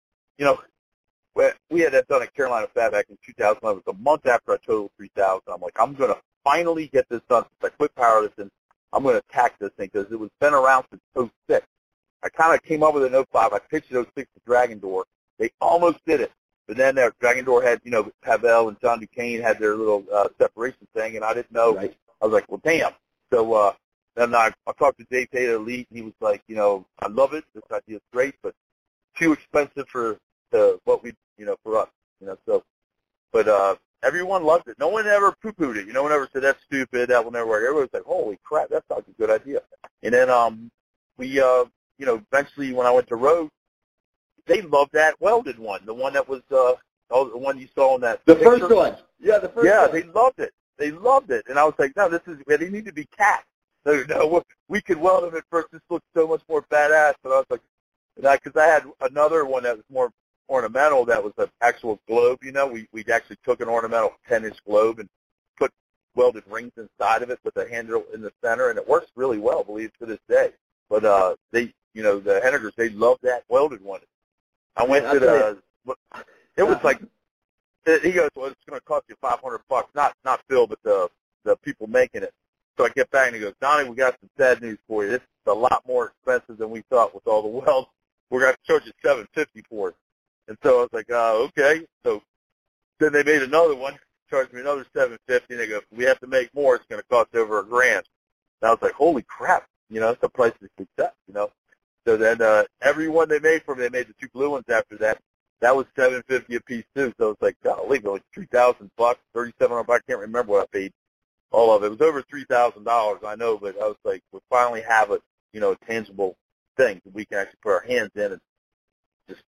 We had that done at Carolina Fat back in 2011. It was a month after I totaled 3,000. I'm like, I'm going to finally get this done. Since I quit powerlifting, I'm going to attack this thing because it was been around since 2006. I kind of came up with an 05. I pitched it 06 to Dragon Door. They almost did it. But then Dragon Door had, Pavel and John Duquesne had their little separation thing, and I didn't know. Right. I was like, well, damn. So then I talked to Dave Taylor Elite, and he was like, I love it. This idea is great, but too expensive for what we, for us. So, but everyone loved it. No one ever poo-pooed it. No one ever said, that's stupid, that will never work. Everybody was like, holy crap, that sounds like a good idea. And then we, eventually when I went to Rhodes, they loved that welded one, the one that was the one you saw in that picture. First one. Yeah, the first one. Yeah, they loved it. They loved it. And I was like, no, they need to be cast. No, we could weld them at first. This looks so much more badass. But I was like, because I had another one that was more ornamental that was an actual globe, We actually took an ornamental 10-inch globe and put welded rings inside of it with a handle in the center, and it works really well, believe it, to this day. But they, the Henniggers, they loved that welded one. I went to it was like, he goes, well, it's going to cost you $500, not Phil, but the people making it. So I get back and he goes, Donnie, we got some sad news for you. This is a lot more expensive than we thought with all the welds. We're going to charge you $750 for it. And so I was like, okay. So then they made another one, charged me another $750, and they go, we have to make more. It's going to cost over $1,000. And I was like, holy crap, that's the price of success, So then every one they made for me, they made the 2 blue ones after that. That was $750 a piece too. So it's like, golly, like $3,000, $3,700. I can't remember what I paid. All of it. It was over $3,000, I know, but I was like, we finally have a tangible thing that we can actually put our hands in and just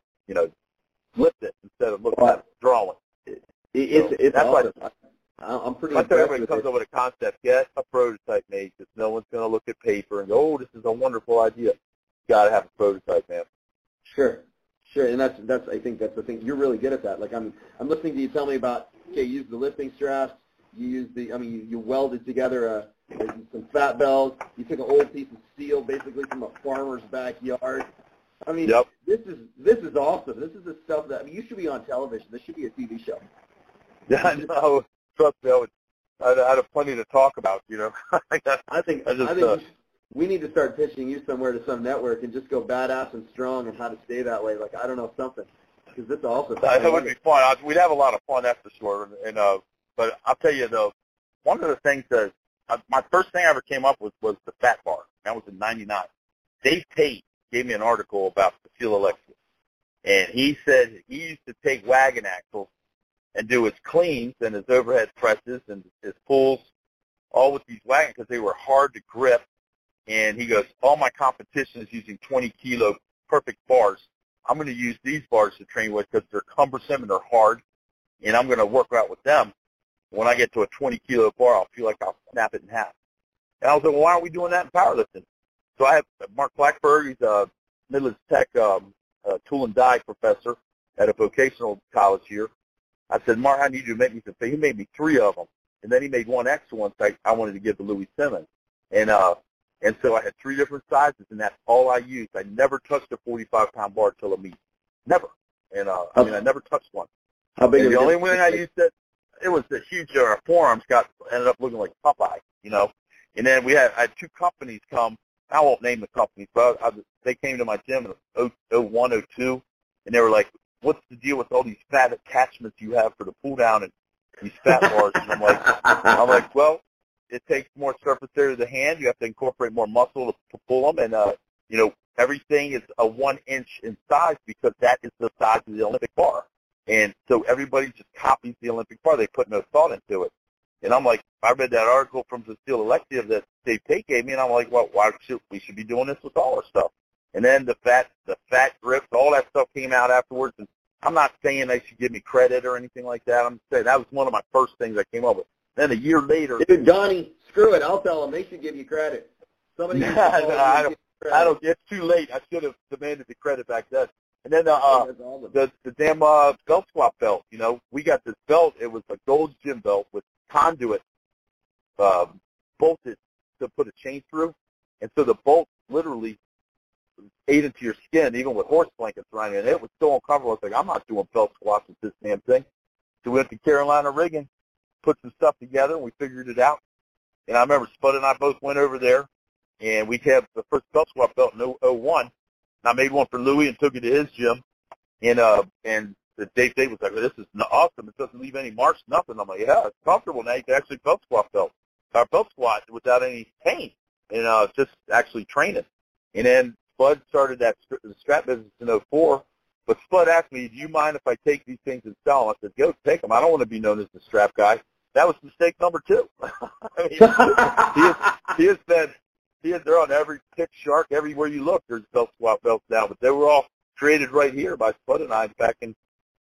lift it instead of looking at drawing. It's that's awesome. why I'm pretty. I tell everybody comes up with a concept, get a prototype made, because no one's going to look at paper and go, oh, this is a wonderful idea. You got to have a prototype, man. Sure, and that's I think that's the thing. You're really good at that. Like I'm listening to you tell me about, okay, you use the lifting straps, you use you welded together some fat bells. You took an old piece of steel, basically from a farmer's backyard. I mean, yep. This is awesome. This is the stuff that you should be on television. This should be a TV show. Yeah, I know. Trust me, I'd have plenty to talk about. I think we need to start pitching you somewhere to some network and just go badass and strong and how to stay that way. Like, I don't know, something, because it's awesome. That would be fun. We'd have a lot of fun, that's for sure. And but I'll tell you though, one of the things that my first thing I ever came up with was the fat bar. That was in '99. Dave Tate gave me an article about Feel Alexia, and he said he used to take wagon axles and do his cleans and his overhead presses and his pulls all with these wagons because they were hard to grip and he goes, all my competition is using 20-kilo perfect bars. I'm going to use these bars to train with because they're cumbersome and they're hard, and I'm going to work out with them. When I get to a 20-kilo bar, I'll feel like I'll snap it in half. And I was like, well, why aren't we doing that in powerlifting? So I have Mark Blackburg. He's a Midlands Tech tool and die professor at a vocational college here. I said, Mark, I need you to make me some. He made me 3 of them, and then he made one extra one I wanted to give to Louis Simmons. And so I had 3 different sizes, and that's all I used. I never touched a 45-pound bar till a meet. Never. And I never touched one. How big? And the only one I used it was the huge forearms ended up looking like Popeye, you know. And then I had 2 companies come. I won't name the companies, but they came to my gym in 01, 02, and they were like, what's the deal with all these fat attachments you have for the pull down and these fat bars? And I'm like, well, it takes more surface area of the hand. You have to incorporate more muscle to pull them, and everything is a 1 inch in size because that is the size of the Olympic bar. And so everybody just copies the Olympic bar. They put no thought into it. And I'm like, I read that article from the Steel Elective that Dave Tate gave me, and I'm like, well, we should be doing this with all our stuff. And then the fat grips, all that stuff came out afterwards. And I'm not saying they should give me credit or anything like that. I'm saying that was one of my first things I came up with. Then a year later, dude, Donnie, screw it. I'll tell them they should give you credit. Somebody. I don't. It's too late. I should have demanded the credit back then. And then the damn belt squat belt. You know, we got this belt. It was a gold gym belt with conduit bolted to put a chain through, and so the bolt literally ate into your skin, even with horse blankets around it. And it was so uncomfortable. I was like, I'm not doing belt squats with this damn thing. So we went to Carolina Rigging, put some stuff together, and we figured it out. And I remember Spud and I both went over there, and we had the first belt squat belt in 01. And I made one for Louis and took it to his gym. And the Dave was like, this is awesome. It doesn't leave any marks, nothing. I'm like, yeah, it's comfortable now. You can actually belt squat belt squat without any pain, and just actually training. And then Spud started the strap business in 04. But Spud asked me, do you mind if I take these things and sell them? I said, go take them. I don't want to be known as the strap guy. That was mistake number 2. I mean, they're on every Kick Shark, everywhere you look. There's belt squat belts now, but they were all created right here by Spud and I back in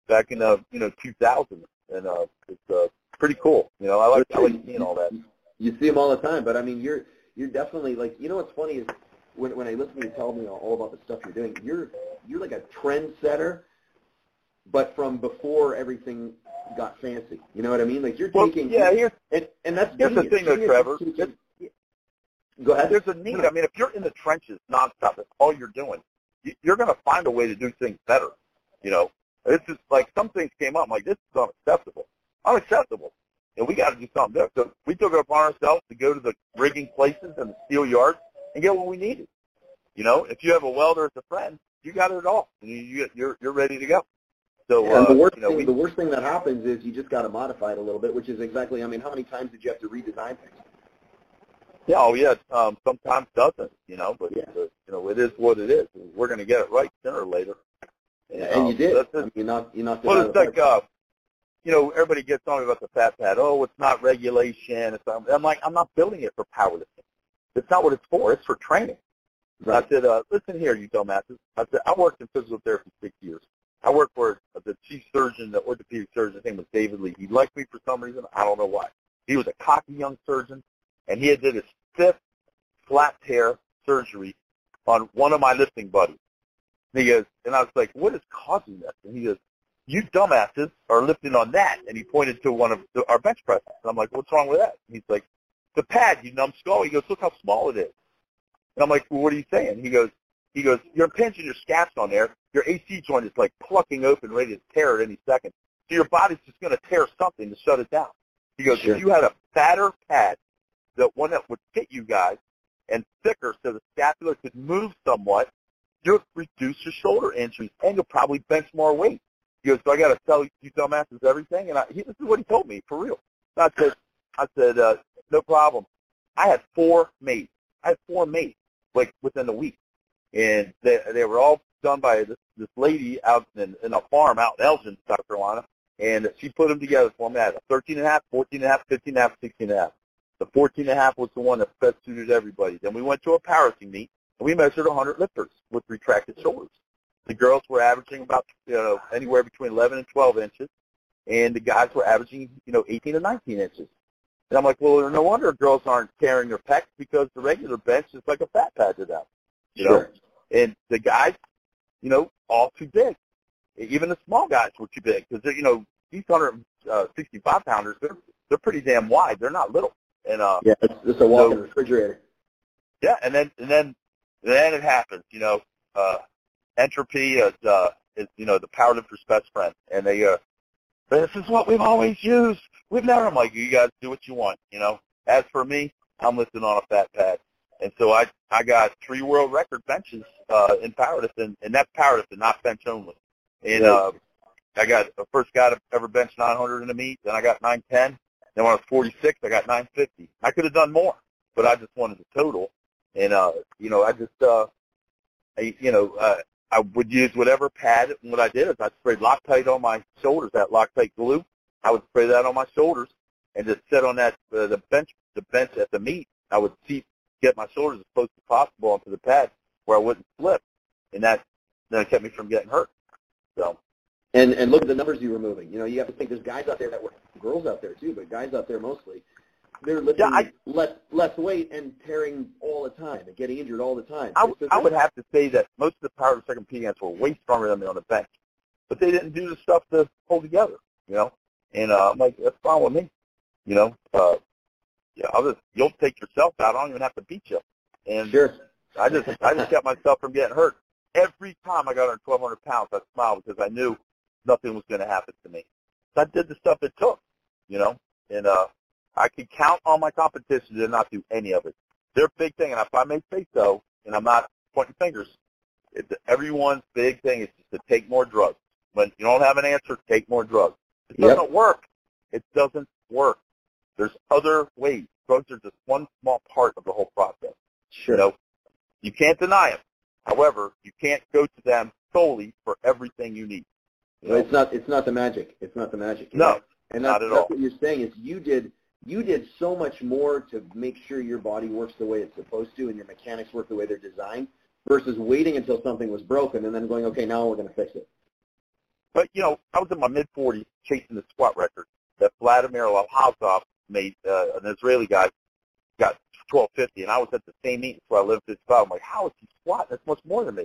2000, and it's pretty cool. You know, I like seeing all that. You see them all the time, but I mean, you're definitely like, you know what's funny is when I listen to you tell me all about the stuff you're doing, you're like a trendsetter, but from before everything got fancy. You know what I mean? Like you're taking here's the thing though, Trevor. Go ahead. There's a need. I mean, if you're in the trenches nonstop, that's all you're doing. You're going to find a way to do things better. You know, it's just like some things came up. I'm like, this is unacceptable, and we got to do something there. So we took it upon ourselves to go to the rigging places and the steel yards and get what we needed. You know, if you have a welder as a friend, you got it all. You're ready to go. So and the worst thing that happens is you just got to modify it a little bit, which is exactly. I mean, how many times did you have to redesign things? Yeah, sometimes doesn't, you know, but you know, it is what it is. We're going to get it right sooner or later. And you did. You're not. Well, it's like, you know, everybody gets on me about the fat pad. Oh, it's not regulation. I'm like, I'm not building it for powerlifting. It's not what it's for. It's for training. Right. I said, listen here, you dumbasses. I said, I worked in physical therapy 6 years. I worked for the chief surgeon, the orthopedic surgeon. His name was David Lee. He liked me for some reason. I don't know why. He was a cocky young surgeon, and he did his 5th flat tear surgery on one of my lifting buddies. And he goes, and I was like, what is causing this? And he goes, you dumbasses are lifting on that. And he pointed to one of our bench presses. And I'm like, what's wrong with that? And he's like, the pad, you numbskull. He goes, look how small it is. And I'm like, well, what are you saying? He goes, you're impinging your scaps on there. Your AC joint is like plucking open, ready to tear at any second. So your body's just going to tear something to shut it down. He goes, if you had a fatter pad, the one that would fit you guys, and thicker so the scapula could move somewhat, you'll reduce your shoulder injuries, and you'll probably bench more weight. He goes, so I got to tell you dumbasses everything? And this is what he told me, for real. I said, no problem. I had 4 mates. Like, within a week. And they were all done by this lady out in a farm out in Elgin, South Carolina, and she put them together for me. I had a 13.5, 14.5, 15.5, 16.5. The 14.5 was the one that best suited everybody. Then we went to a powerlifting meet, and we measured 100 lifters with retracted shoulders. The girls were averaging about anywhere between 11 and 12 inches, and the guys were averaging 18 to 19 inches. And I'm like, well, no wonder girls aren't carrying their pecs because the regular bench is like a fat pad to them, Sure. And the guys, all too big. Even the small guys were too big because these 165 pounders, they're pretty damn wide. They're not little. And yeah, it's a walk-in refrigerator. Yeah, and then it happens. Entropy is the powerlifter's best friend, and they this is what we've always used. We've never. I'm like, you guys do what you want. As for me, I'm lifting on a fat pad, and so I got 3 world record benches in powerlifting, and that's powerlifting, not bench only. And I got the first guy to ever bench 900 in a meet. Then I got 910. Then when I was 46, I got 950. I could have done more, but I just wanted the total. And I would use whatever pad. And what I did is I sprayed Loctite on my shoulders, that Loctite glue. I would spray that on my shoulders and just sit on that the bench at the meet. I would get my shoulders as close as possible onto the pad where I wouldn't slip, and then it kept me from getting hurt. So. And look at the numbers you were moving. You have to think there's guys out there that were girls out there too, but guys out there mostly. They're lifting less weight and tearing all the time and getting injured all the time. I would have to say that most of the power second competing against were way stronger than me on the bench, but they didn't do the stuff to hold together, And I'm like, that's fine with me, you'll take yourself out. I don't even have to beat you. And sure. I just kept myself from getting hurt. Every time I got under 1,200 pounds, I smiled because I knew nothing was going to happen to me. So I did the stuff it took, and I could count on my competition to not do any of it. Their big thing, and if I may say so, and I'm not pointing fingers, everyone's big thing is just to take more drugs. When you don't have an answer, take more drugs. It doesn't work. It doesn't work. There's other ways. Drugs are just one small part of the whole process. Sure. You can't deny them. However, you can't go to them solely for everything you need. It's not the magic. It's not the magic. No, and not at all. That's what you're saying is you did so much more to make sure your body works the way it's supposed to and your mechanics work the way they're designed versus waiting until something was broken and then going, okay, now we're going to fix it. But, I was in my mid-40s chasing the squat record that Vladimir Lobhazov made, an Israeli guy, got 1250, and I was at the same meet, so I lived this spot. I'm like, how is he squatting? That's much more than me,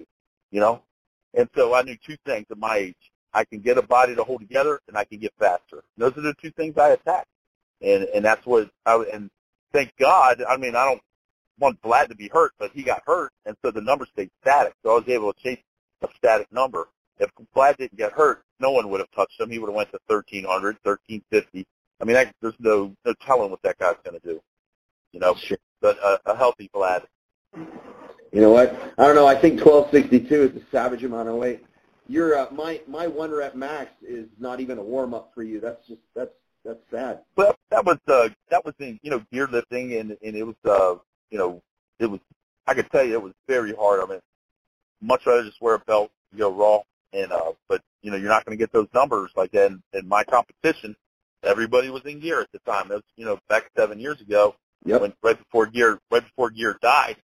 And so I knew 2 things at my age. I can get a body to hold together, and I can get faster. And those are the 2 things I attacked. And that's what and thank God, I don't want Vlad to be hurt, but he got hurt, and so the number stayed static. So I was able to chase a static number. If Vlad didn't get hurt, no one would have touched him. He would have went to 1,300, 1,350. There's no telling what that guy's going to do. Sure. But a healthy Vlad. You know what? I don't know. I think 1262 is a savage amount of weight. You're my 1 rep max is not even a warm up for you. That's sad. Well, that was in gear lifting, and it was it was, I could tell you it was very hard. Much rather just wear a belt, go raw, and but you're not going to get those numbers like that. In my competition, everybody was in gear at the time. That was back 7 years ago. Yep. When right before gear died,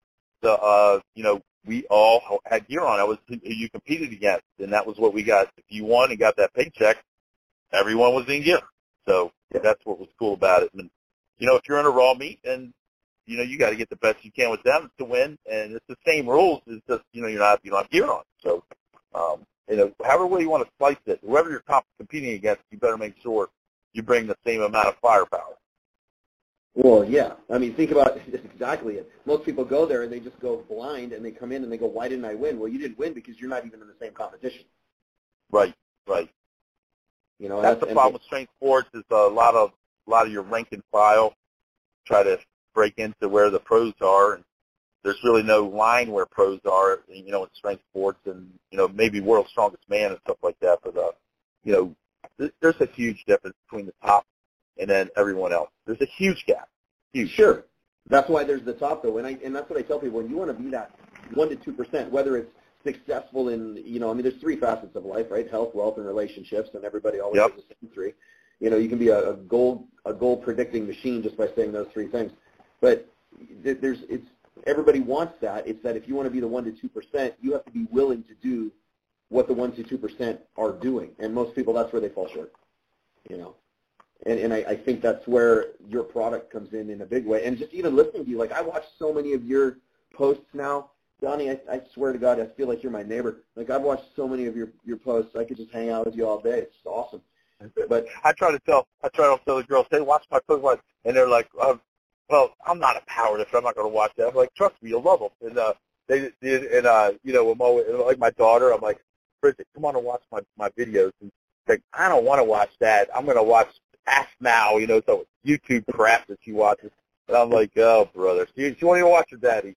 we all had gear on. That was who you competed against, and that was what we got. If you won and got that paycheck, everyone was in gear. So that's what was cool about it. And if you're in a raw meet, and you got to get the best you can with them to win, and it's the same rules. It's just you don't have gear on. So however way you want to slice it, whoever you're competing against, you better make sure you bring the same amount of firepower. Well, yeah. Think about it. Exactly it. Most people go there and they just go blind, and they come in and they go, why didn't I win? Well, you didn't win because you're not even in the same competition. Right. That's the problem with strength sports is a lot of your rank and file try to break into where the pros are, and there's really no line where pros are, in strength sports and, maybe World's Strongest Man and stuff like that. But, there's a huge difference between the top and then everyone else. There's a huge gap. Huge. Sure. That's why there's the top, though. And that's what I tell people. When you want to be that 1 to 2%, whether it's successful in, there's 3 facets of life, right? Health, wealth, and relationships, and everybody always has the same 3. You can be a goal predicting machine just by saying those three things. But everybody wants that. It's that if you want to be the 1 to 2%, you have to be willing to do what the 1 to 2% are doing. And most people, that's where they fall short. And I think that's where your product comes in a big way. And just even listening to you, like I watch so many of your posts now. Donnie, I swear to God, I feel like you're my neighbor. Like I've watched so many of your posts. I could just hang out with you all day. It's just awesome. But I try to tell the girls, hey, watch my post, and they're like, well, I'm not a powerlifter. I'm not going to watch that. I'm like, trust me, you'll love them. And I'm always, like my daughter, I'm like, Bridget, come on and watch my videos. And like, I don't want to watch that. I'm going to watch Ask Now, so YouTube crap that she watches. And I'm like, oh, brother, she won't even watch her daddy,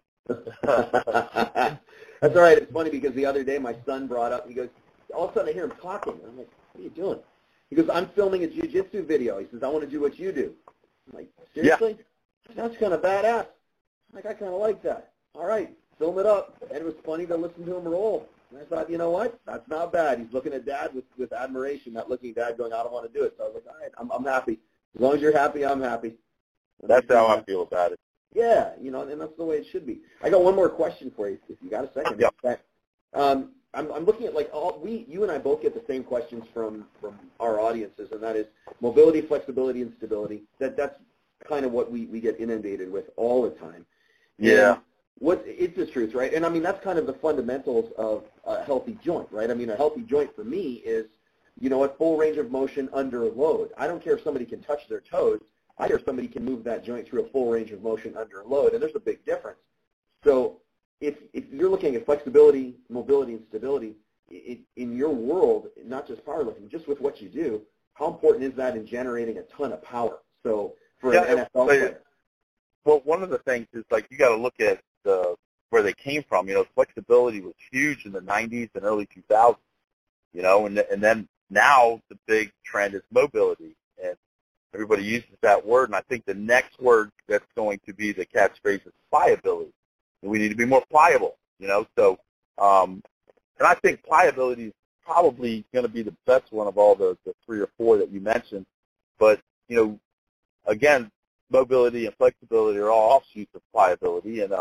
That's all right. It's funny because the other day my son brought up, he goes, all of a sudden I hear him talking. And I'm like, what are you doing? He goes, I'm filming a jiu-jitsu video. He says, I want to do what you do. I'm like, seriously? Yeah. That's kind of badass. I'm like, I kind of like that. All right, film it up. And it was funny to listen to him roll. And I thought, you know what? That's not bad. He's looking at Dad with admiration, not looking at Dad going, I don't want to do it. So I was like, all right, I'm happy. As long as you're happy, I'm happy. And that's how I feel about it. Yeah, and that's the way it should be. I got one more question for you, if you got a second. Yep. I'm looking at you and I both get the same questions from our audiences, and that is mobility, flexibility, and stability. That's kind of what we get inundated with all the time. Yeah. It's the truth, right? And I mean that's kind of the fundamentals of a healthy joint, right? I mean a healthy joint for me is, a full range of motion under a load. I don't care if somebody can touch their toes. I care if somebody can move that joint through a full range of motion under a load, and there's a big difference. So if you're looking at flexibility, mobility, and stability in your world, not just powerlifting, just with what you do, how important is that in generating a ton of power? So for an NFL player. Well, one of the things is you got to look at where they came from. Flexibility was huge in the 90s and early 2000s. And then now the big trend is mobility, and everybody uses that word. And I think the next word that's going to be the catchphrase is pliability. We need to be more pliable, So, and I think pliability is probably going to be the best one of all the 3 or 4 that you mentioned. But, again, mobility and flexibility are all offshoots of pliability. And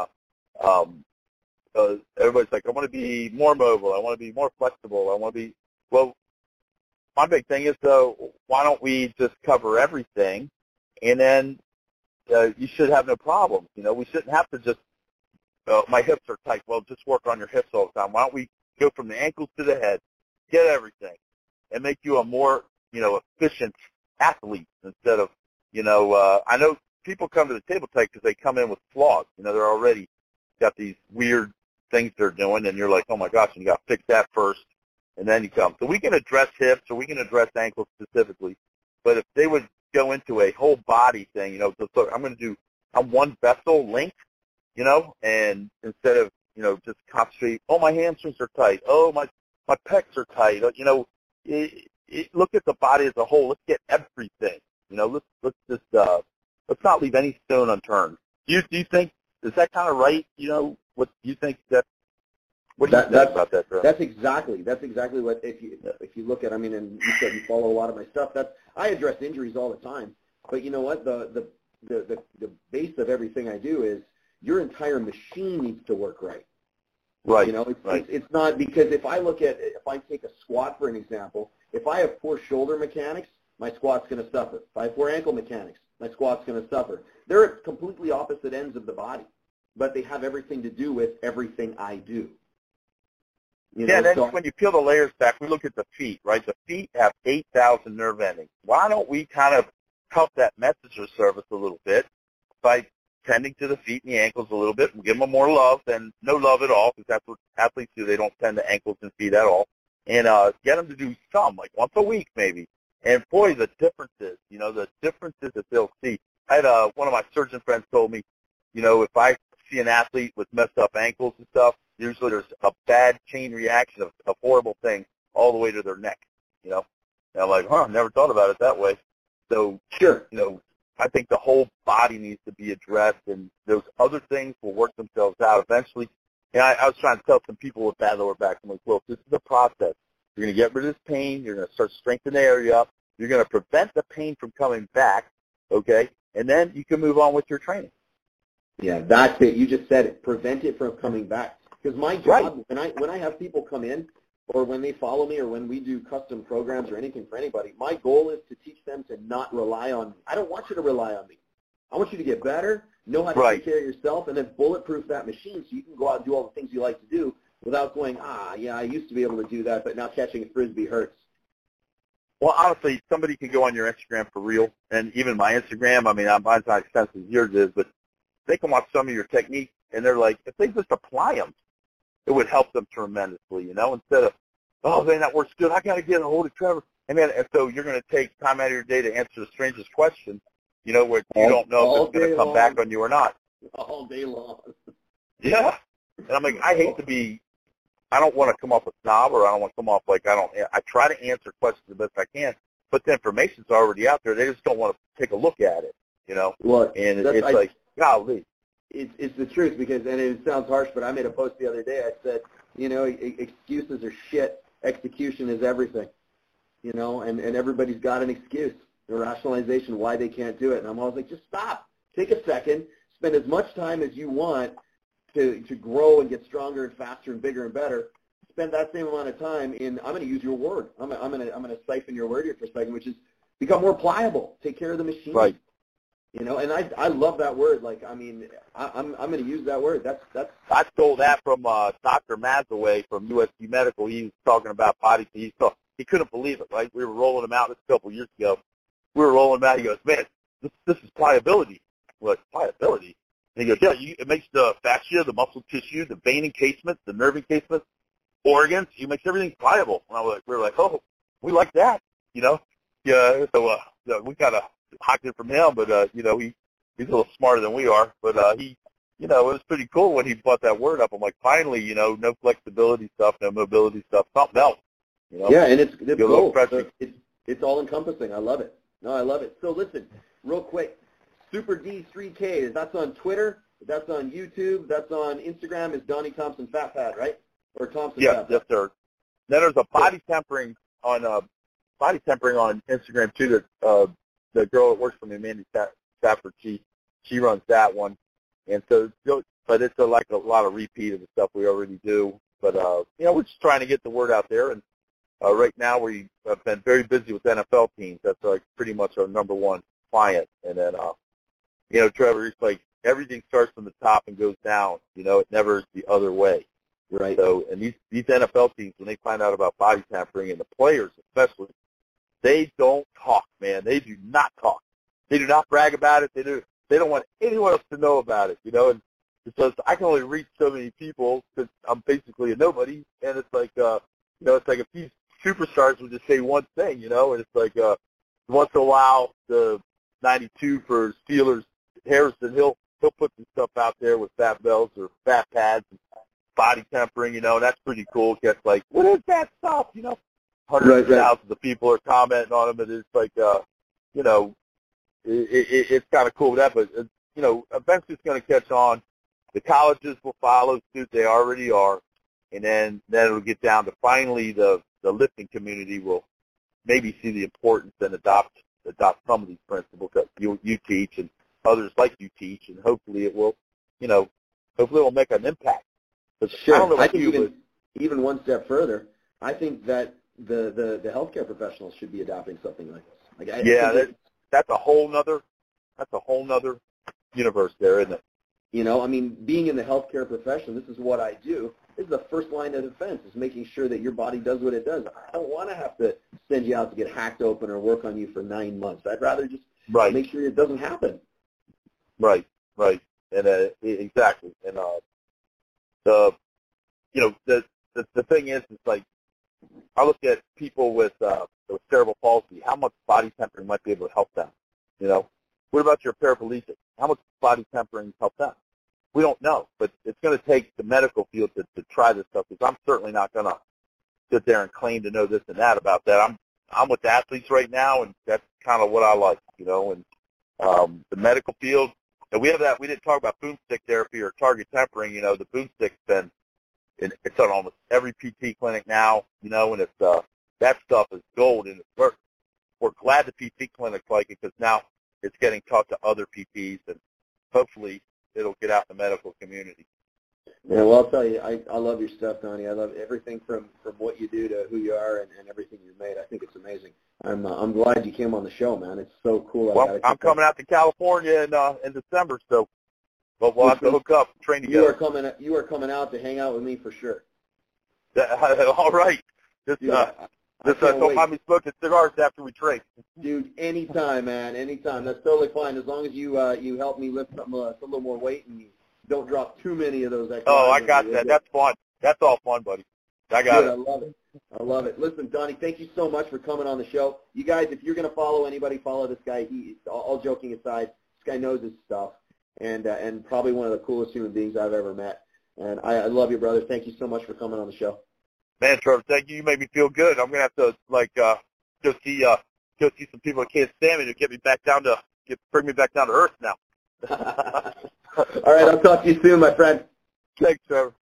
everybody's like, I want to be more mobile. I want to be more flexible. I want to be, well, my big thing is, though, why don't we just cover everything, and then you should have no problems. We shouldn't have to just, my hips are tight. Well, just work on your hips all the time. Why don't we go from the ankles to the head, get everything, and make you a more, efficient athlete instead of, I know people come to the table tight because they come in with flaws. They're already got these weird things they're doing, and you're like, oh, my gosh, and you got to fix that first, and then you come. So we can address hips or we can address ankles specifically, but if they would go into a whole body thing, so I'm one vessel length, and instead of, just concentrate, oh, my hamstrings are tight, oh, my pecs are tight, look at the body as a whole. Let's get everything, let's just, let's not leave any stone unturned. Do you think, is that kind of right? What do you think what do you think about that, bro? That's exactly what, if you look at, and you said you follow a lot of my stuff, I address injuries all the time, but you know what, the base of everything I do is your entire machine needs to work right. Right. It's not, because if I take a squat for an example, if I have poor shoulder mechanics, my squat's going to suffer. If I have poor ankle mechanics, my squat's going to suffer. They're at completely opposite ends of the body, but they have everything to do with everything I do. When you peel the layers back, we look at the feet, right? The feet have 8,000 nerve endings. Why don't we kind of help that messenger service a little bit by tending to the feet and the ankles a little bit and give them more love than no love at all, because that's what athletes do. They don't tend to ankles and feet at all. And get them to do some, like once a week maybe. And, boy, the differences that they'll see. I had one of my surgeon friends told me, if I see an athlete with messed up ankles and stuff, usually there's a bad chain reaction of horrible things all the way to their neck, And I'm like, never thought about it that way. So, sure, I think the whole body needs to be addressed, and those other things will work themselves out eventually. And I was trying to tell some people with bad lower back, I'm like, look, this is a process. You're going to get rid of this pain. You're going to start strengthening the area up. You're going to prevent the pain from coming back, okay? And then you can move on with your training. Yeah, that's it. You just said it. Prevent it from coming back. Because my job, when I have people come in, or when they follow me, or when we do custom programs or anything for anybody, my goal is to teach them to not rely on me. I don't want you to rely on me. I want you to get better, know how to take care of yourself, and then bulletproof that machine so you can go out and do all the things you like to do without going, yeah, I used to be able to do that, but now catching a Frisbee hurts. Well, honestly, somebody can go on your Instagram for real, and even my Instagram, I mean, mine's not expensive as yours is, but they can watch some of your techniques, and they're like, if they just apply them, it would help them tremendously, instead of, oh, man, that works good. I got to get a hold of Trevor. And so you're going to take time out of your day to answer the strangest question, where you don't know if it's going to come back on you or not. All day long. Yeah. And I'm like, I don't want to come off a snob, or I don't want to come off like I try to answer questions the best I can, but the information's already out there. They just don't want to take a look at it, Well, and it's like, golly. It's the truth, because, and it sounds harsh, but I made a post the other day. I said, excuses are shit. Execution is everything, and everybody's got an excuse, a rationalization why they can't do it. And I'm always like, just stop. Take a second. Spend as much time as you want to grow and get stronger and faster and bigger and better. Spend that same amount of time in, I'm going to use your word. I'm going to siphon your word here for a second, which is become more pliable. Take care of the machine. Right. And I love that word. Like, I mean, I'm going to use that word. That's. I stole that from Dr. Mazaway from USC Medical. He was talking about body. He couldn't believe it. Right, we were rolling him out this a couple of years ago. We were rolling him out. He goes, man, this is pliability. What, pliability? And he goes, yeah, it makes the fascia, the muscle tissue, the vein encasement, the nerve encasement, organs. It makes everything pliable. And we were like, oh, we like that, Yeah. So we kind of hocked it from him, but he's a little smarter than we are. But it was pretty cool when he brought that word up. I'm like, finally, no flexibility stuff, no mobility stuff, something else. Yeah, and it's cool. So it's all encompassing. I love it. No, I love it. So listen, real quick, Super D3K. That's on Twitter. That's on YouTube. That's on Instagram. Is Donnie Thompson Fat Pad, right? Or Thompson Fat Pad? Yes, sir. Then there's a body tempering on Instagram too. That the girl that works for me, Mandy Stafford, she runs that one, and so, but it's like a lot of repeat of the stuff we already do. But we're just trying to get the word out there, and right now we have been very busy with NFL teams. That's like pretty much our number one client, and then Trevor, it's like everything starts from the top and goes down. It never is the other way. Right. So, and these NFL teams, when they find out about body tampering, and the players especially, they don't talk, man. They do not talk. They do not brag about it. They don't want anyone else to know about it, And because I can only reach so many people because I'm basically a nobody, and it's like, it's like if these superstars would just say one thing, and it's like once in a while the 92 for Steelers, Harrison, he'll put some stuff out there with fat belts or fat pads and body tempering, and that's pretty cool. Gets like, what is that stuff, Hundreds of thousands of people are commenting on them, and it's like, it's kind of cool with that, but, eventually it's going to catch on. The colleges will follow suit. They already are. And then it'll get down to finally the lifting community will maybe see the importance and adopt some of these principles that you teach and others like you teach, and hopefully it will, hopefully it will make an impact. But sure. I don't know I think even one step further, I think that the healthcare professionals should be adopting something like this. That's a whole nother universe there, isn't it? Being in the healthcare profession, this is what I do. This is the first line of defense, is making sure that your body does what it does. I don't want to have to send you out to get hacked open or work on you for 9 months. I'd rather just make sure it doesn't happen. Right. And exactly. And the thing is, it's like, I look at people with cerebral palsy, how much body tempering might be able to help them, What about your paraplegic? How much body tempering help them? We don't know, but it's going to take the medical field to try this stuff, because I'm certainly not going to sit there and claim to know this and that about that. I'm with athletes right now, and that's kind of what I like, and the medical field. And we didn't talk about boomstick therapy or target tempering. The boomstick's been, it's on almost every PT clinic now, and it's that stuff is gold, and it works glad the PT clinics like it because now it's getting taught to other PTs, and hopefully it'll get out in the medical community. Yeah, well, I'll tell you, I love your stuff, Donnie. I love everything from what you do to who you are and everything you've made. I think it's amazing. I'm glad you came on the show, man. It's so cool. Well, I'm coming out to California in December, so we'll have to hook up, train together. You are coming out to hang out with me for sure. All right. Don't mind me smoking cigars after we train. Dude, anytime, man, anytime. That's totally fine as long as you help me lift some a little more weight and you don't drop too many of those extra. Oh, I got that. That's fun. That's all fun, buddy. I got it. I love it. I love it. Listen, Donnie, thank you so much for coming on the show. You guys, if you're going to follow anybody, follow this guy. All joking aside, this guy knows his stuff, and probably one of the coolest human beings I've ever met. And I love you, brother. Thank you so much for coming on the show. Man, Trevor, thank you. You made me feel good. I'm going to have to go see some people that can't stand me to bring me back down to earth now. All right, I'll talk to you soon, my friend. Thanks, Trevor.